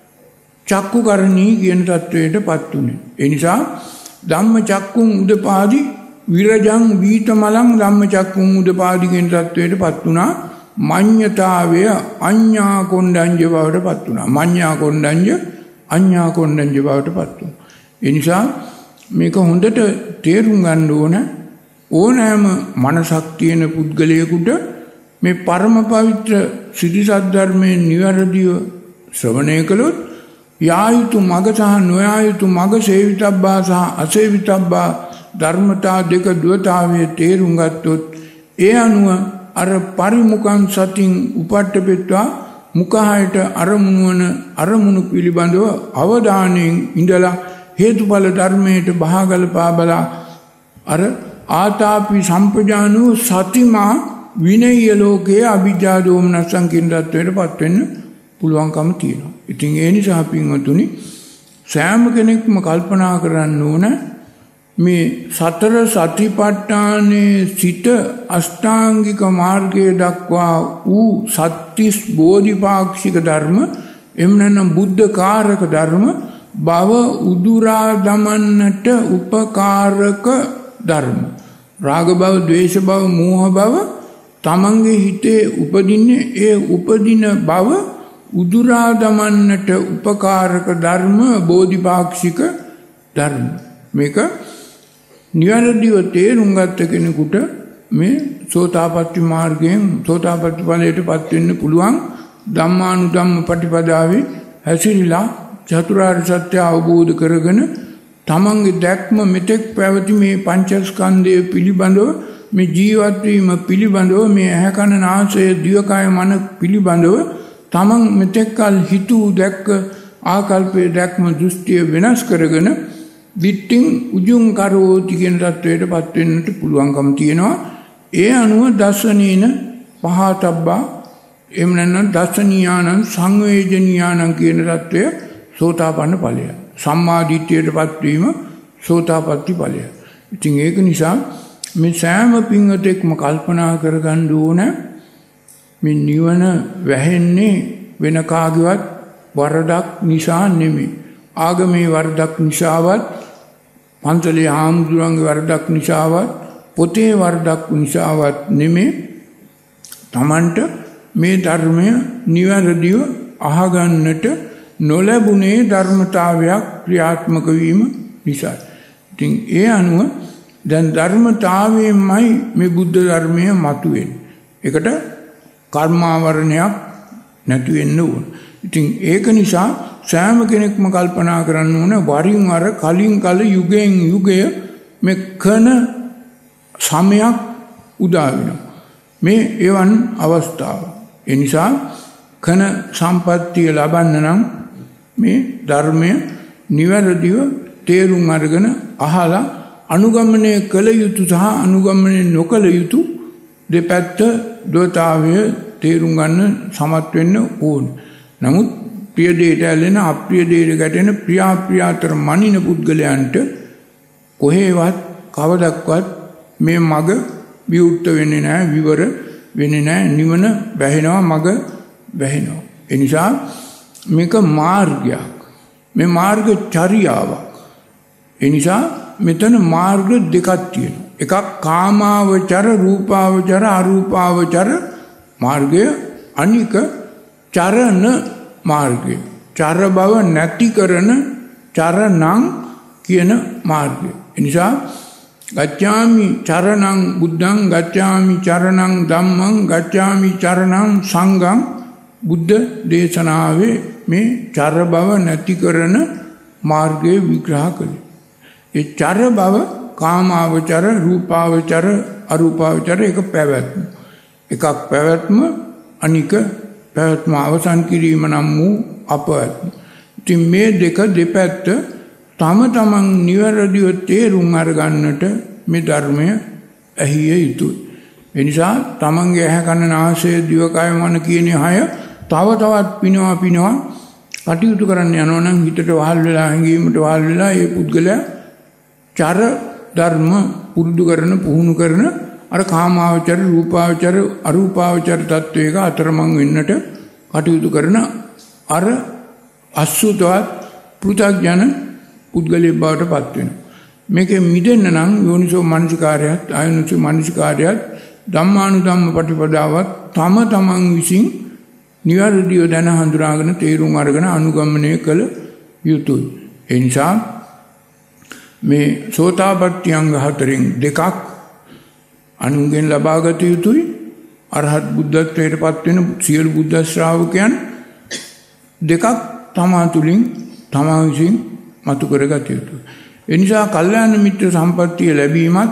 චක්කුකරණී කියන තත්වයට පත් උනේ. ඒ නිසා ධම්මචක්කුං උදපාදි විරජං වීතමලං ධම්මචක්කුං උදපාදි කියන තත්වයට පත් වුණා. මඤ්ඤතාවය අඤ්ඤා කොණ්ඩඤ්ඤ බවට පත් වුණා. මඤ්ඤා කොණ්ඩඤ්ඤ අඤ්ඤා කොණ්ඩඤ්ඤ බවට පත් වුණා. ඒ නිසා මේක හොඳට තේරුම් ගන්න ඕන. ඕනෑම මනසක් තියෙන පුද්ගලයෙකුට මේ පරම පවිත්‍ර සිරිසත් ධර්මයේ නිවැරදිව ශ්‍රවණය කළොත් යා යුතු මඟ සහ නොයා යුතු මඟ සේවිතබ්බා සහ අසේවිතබ්බා ධර්මතා දෙක දුවතාවයේ තේරුම් ගත්තොත් ඒ අනුව අර පරිමුඛං සතින් උපට්ඨපෙත්වා මුඛහයට අරමුණු වන අරමුණු පිළිබඳව අවධානයෙන් ඉඳලා හේතුඵල ධර්මයට බහගල පාබලා අර ආතාපි සම්පජානෝ සතිමා විනය්‍ය ලෝකයේ අභිජ්ජා දෝමනසං කියන தත්වයට පත් වෙන්න පුළුවන්කම තියෙනවා. ඉතින් ඒ නිසා පින්වතුනි සෑම කෙනෙක්ම කල්පනා කරන්න ඕන මේ සතර සතිපට්ඨානයේ සිට අෂ්ටාංගික මාර්ගයේ දක්වා වූ සත්‍තිස් බෝධිපාක්ෂික ධර්ම එම්නනම් බුද්ධ කාරක ධර්ම භව උදුරා දමන්නට උපකාරක ධර්ම රාග භව ද්වේෂ භව මෝහ භව තමන්ගේ හිතේ උපදින්නේ ඒ උපදින භව උදුරා දමන්නට උපකාරක ධර්ම බෝධිපාක්ෂික ධර්ම මේක නිවැරදිව තේරුම් ගත්ත කෙනෙකුට මේ සෝතාපට්ටි මාර්ගයෙන් සෝතාපට්ටි ඵලයට පත් වෙන්න පුළුවන් ධම්මානුධම්ම පටිපදාවේ හැසිරීලා චතුරාර්ය සත්‍ය අවබෝධ කරගෙන තමන්ගේ දැක්ම මෙතෙක් පැවති මේ පංචස්කන්ධය පිළිබඳව මේ ජීවත් වීම පිළිබඳව මේ ඇහැ කන නාසය දිවකය මන පිළිබඳව තමන් මෙතෙක් කල හිතූ දැක්ක ආකල්පයේ දැක්ම දෘෂ්ටිය වෙනස් කරගෙන විට්ටින් උජුං කරෝති කියන தത്വයට පත් වෙන්නට පුළුවන්කම තියෙනවා. ඒ අනුව දසනීන පහතබ්බා එහෙම නැත්නම් දසනීයානං සංවේජනීයානං කියන தത്വය සෝතාපන්න ඵලය. සම්මා දිට්ඨියට පත් වීම සෝතාපට්ටි ඵලය. ඉතින් ඒක නිසා මේ සෑම පින්වතෙක්ම කල්පනා කරගන්න ඕන මේ නිවන වැහෙන්නේ වෙන කාගේවත් වරදක් නිසා නෙමෙයි. ආගමේ වරදක් නිසාවත් පන්සලේ ආමුදුරන්ගේ වරදක් නිසාවත් පොතේ වරදක් නිසාවත් නෙමෙයි. Tamanට මේ ධර්මය නිවැරදිව අහගන්නට නොලැබුණේ ධර්මතාවයක් ක්‍රියාත්මක වීම නිසා. ඉතින් ඒ අනුව දැන් ධර්මතාවයෙන්මයි මේ බුද්ධ ධර්මය මතුවෙන්නේ. ඒකට කර්මාවරණයක් නැති වෙන්න ඕන. ඉතින් ඒක නිසා සෑම කෙනෙක්ම කල්පනා කරන්න ඕන වරින් වර කලින් කල යුගයෙන් යුගය මේ කන සමයක් උදා වෙනවා. මේ එවන් අවස්ථාව. ඒ නිසා කන සම්පත්තිය ලබන්න නම් මේ ධර්මය නිවැරදිව තේරුම් අරගෙන අහලා අනුගමනය කළ යුතු සහ අනුගමනය නොකළ යුතු දෙපැත්ත දෝතාවය තේරුම් ගන්න සමත් වෙන්න ඕන. නමුත් ප්‍රිය දෙයට ඇලෙන අප්‍රිය දෙයට ගැටෙන ප්‍රියාප්‍රිය අතර මනින පුද්ගලයන්ට කොහේවත් කවදක්වත් මේ මග විවුර්ත වෙන්නේ නැහැ, විවර වෙන්නේ නැහැ. නිවන බැහැනවා, මග බැහැනවා. ඒ නිසා මේක මාර්ගයක්. මේ මාර්ග චර්යාවක්. ඒ නිසා මෙතන මාර්ග දෙකක් තියෙනවා. එකක් කාමාවචර, රූපාවචර, අරූපාවචර මාර්ගය, අනික චරණ මාර්ගය. චර බව නැති කරන චරණං කියන මාර්ගය. ඒ නිසා ගච්ඡාමි චරණං බුද්ධං, ගච්ඡාමි චරණං ධම්මං, ගච්ඡාමි චරණං සංඝං බුද්ධ දේශනාවේ මේ චර බව නැති කරන මාර්ගය විග්‍රහ කළේ. ඒ චර බව කාමාවචර, රූපාවචර, අරූපාවචර එක පැවැත්ම. එකක් පැවැත්ම, අනික පැවැත්ම අවසන් කිරීම නම් වූ අපවැත්ම. ඉතින් මේ දෙක දෙපැත්ත තම තමන් නිවැරදිව තේරුම් අරගන්නට මේ ධර්මය ඇහිය යුතුයි. ඒ නිසා තමන්ගේ ඇහැ කන නාසය දිවකය මන කියන හය තව තවත් පිනවා පිනවා කටයුතු කරන්න යනවා නම් හිතට වහල් වෙලා හැඟීමට වහල් වෙලා ඒ පුද්ගලයා චර ධර්ම පුරුදු කරන පුහුණු කරන අර කාමාවචර, රූපාවචර, අරූපාවචර තත්වයක අතරමං වෙන්නට කටයුතු කරන අර අසුතවත් පෘථග්ජන පුද්ගලයෙක් බවට පත් වෙනවා. මේකෙන් මිදෙන්න නම් යෝනිසෝ මනසිකාරයත් අයෝනිසෝ මනසිකාරයත් ධම්මානුධම්ම පටිපදාවත් තම තමන් විසින් නිවැරදිව දැන හඳුනාගෙන තේරුම් අරගෙන අනුගමනය කළ යුතුයි. ඒ නිසා මේ සෝතාපට්ටි අංග හතරෙන් දෙකක් අනුන්ගෙන් ලබාගත යුතුයි. අරහත් බුද්ධත්වයට පත් වෙන සියලු බුද්ධ ශ්‍රාවකයන් දෙකක් තමා තුළින් තමා විසින් මතු කරගත යුතුයි. ඒ නිසා කල්යාණ මිත්‍ර සම්පත්තිය ලැබීමත්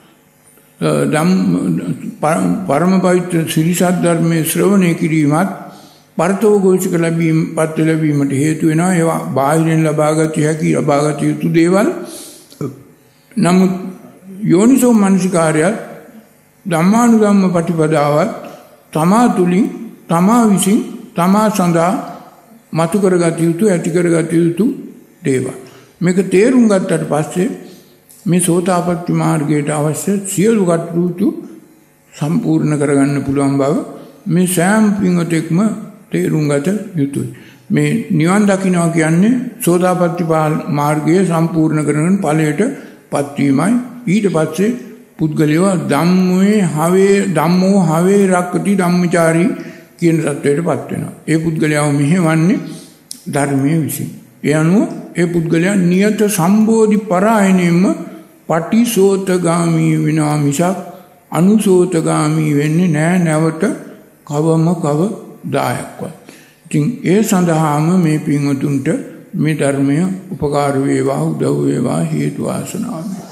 පරම පවිත්‍ර ශ්‍රී ධර්මයේ ශ්‍රවණය කිරීමත් පරතෝഘോഷික ලැබීම පත් ලැබීමට හේතු වෙනවා. ඒවා බාහිරින් ලබාගත හැකි ලබාගත යුතු දේවල්. නමුත් යෝනිසෝ මනසිකාරයත් ධම්මානුධම්ම පටිපදාවත් තමා තුළින් තමා විසින් තමා සඳහා මතු කරගත යුතු ඇති කරගත යුතු දේවල්. මේක තේරුම් ගත්තට පස්සේ මේ සෝතාපට්ටි මාර්ගයට අවශ්‍ය සියලු කටයුතු සම්පූර්ණ කරගන්න පුළුවන් බව මේ සෑම පින්වතෙක්ම තේරුම් ගත යුතුයි. මේ නිවන් දකින්නවා කියන්නේ සෝතාපට්ටි මාර්ගය සම්පූර්ණ කරගෙන ඵලයට පත්වීමයි. ඊට පස්සේ පුද්ගලයව ධම්මේ හවේ ධම්මෝ හවේ රක්කති ධම්මචාරී කියන தත්වයට පත් වෙනවා. ඒ පුද්ගලයාව මෙහෙවන්නේ ධර්මයේ විසින්. ඒ අනුව ඒ පුද්ගලයා නියත සම්බෝධි පරායනෙම පටිසෝතගාමී වෙනවා මිසක් අනුසෝතගාමී වෙන්නේ නෑ නැවත කවම කවදායක්වත්. ඉතින් ඒ සඳහාම මේ පින්වතුන්ට මේ ධර්මය උපකාර වේවා උදව් වේවා හේතු වාසනා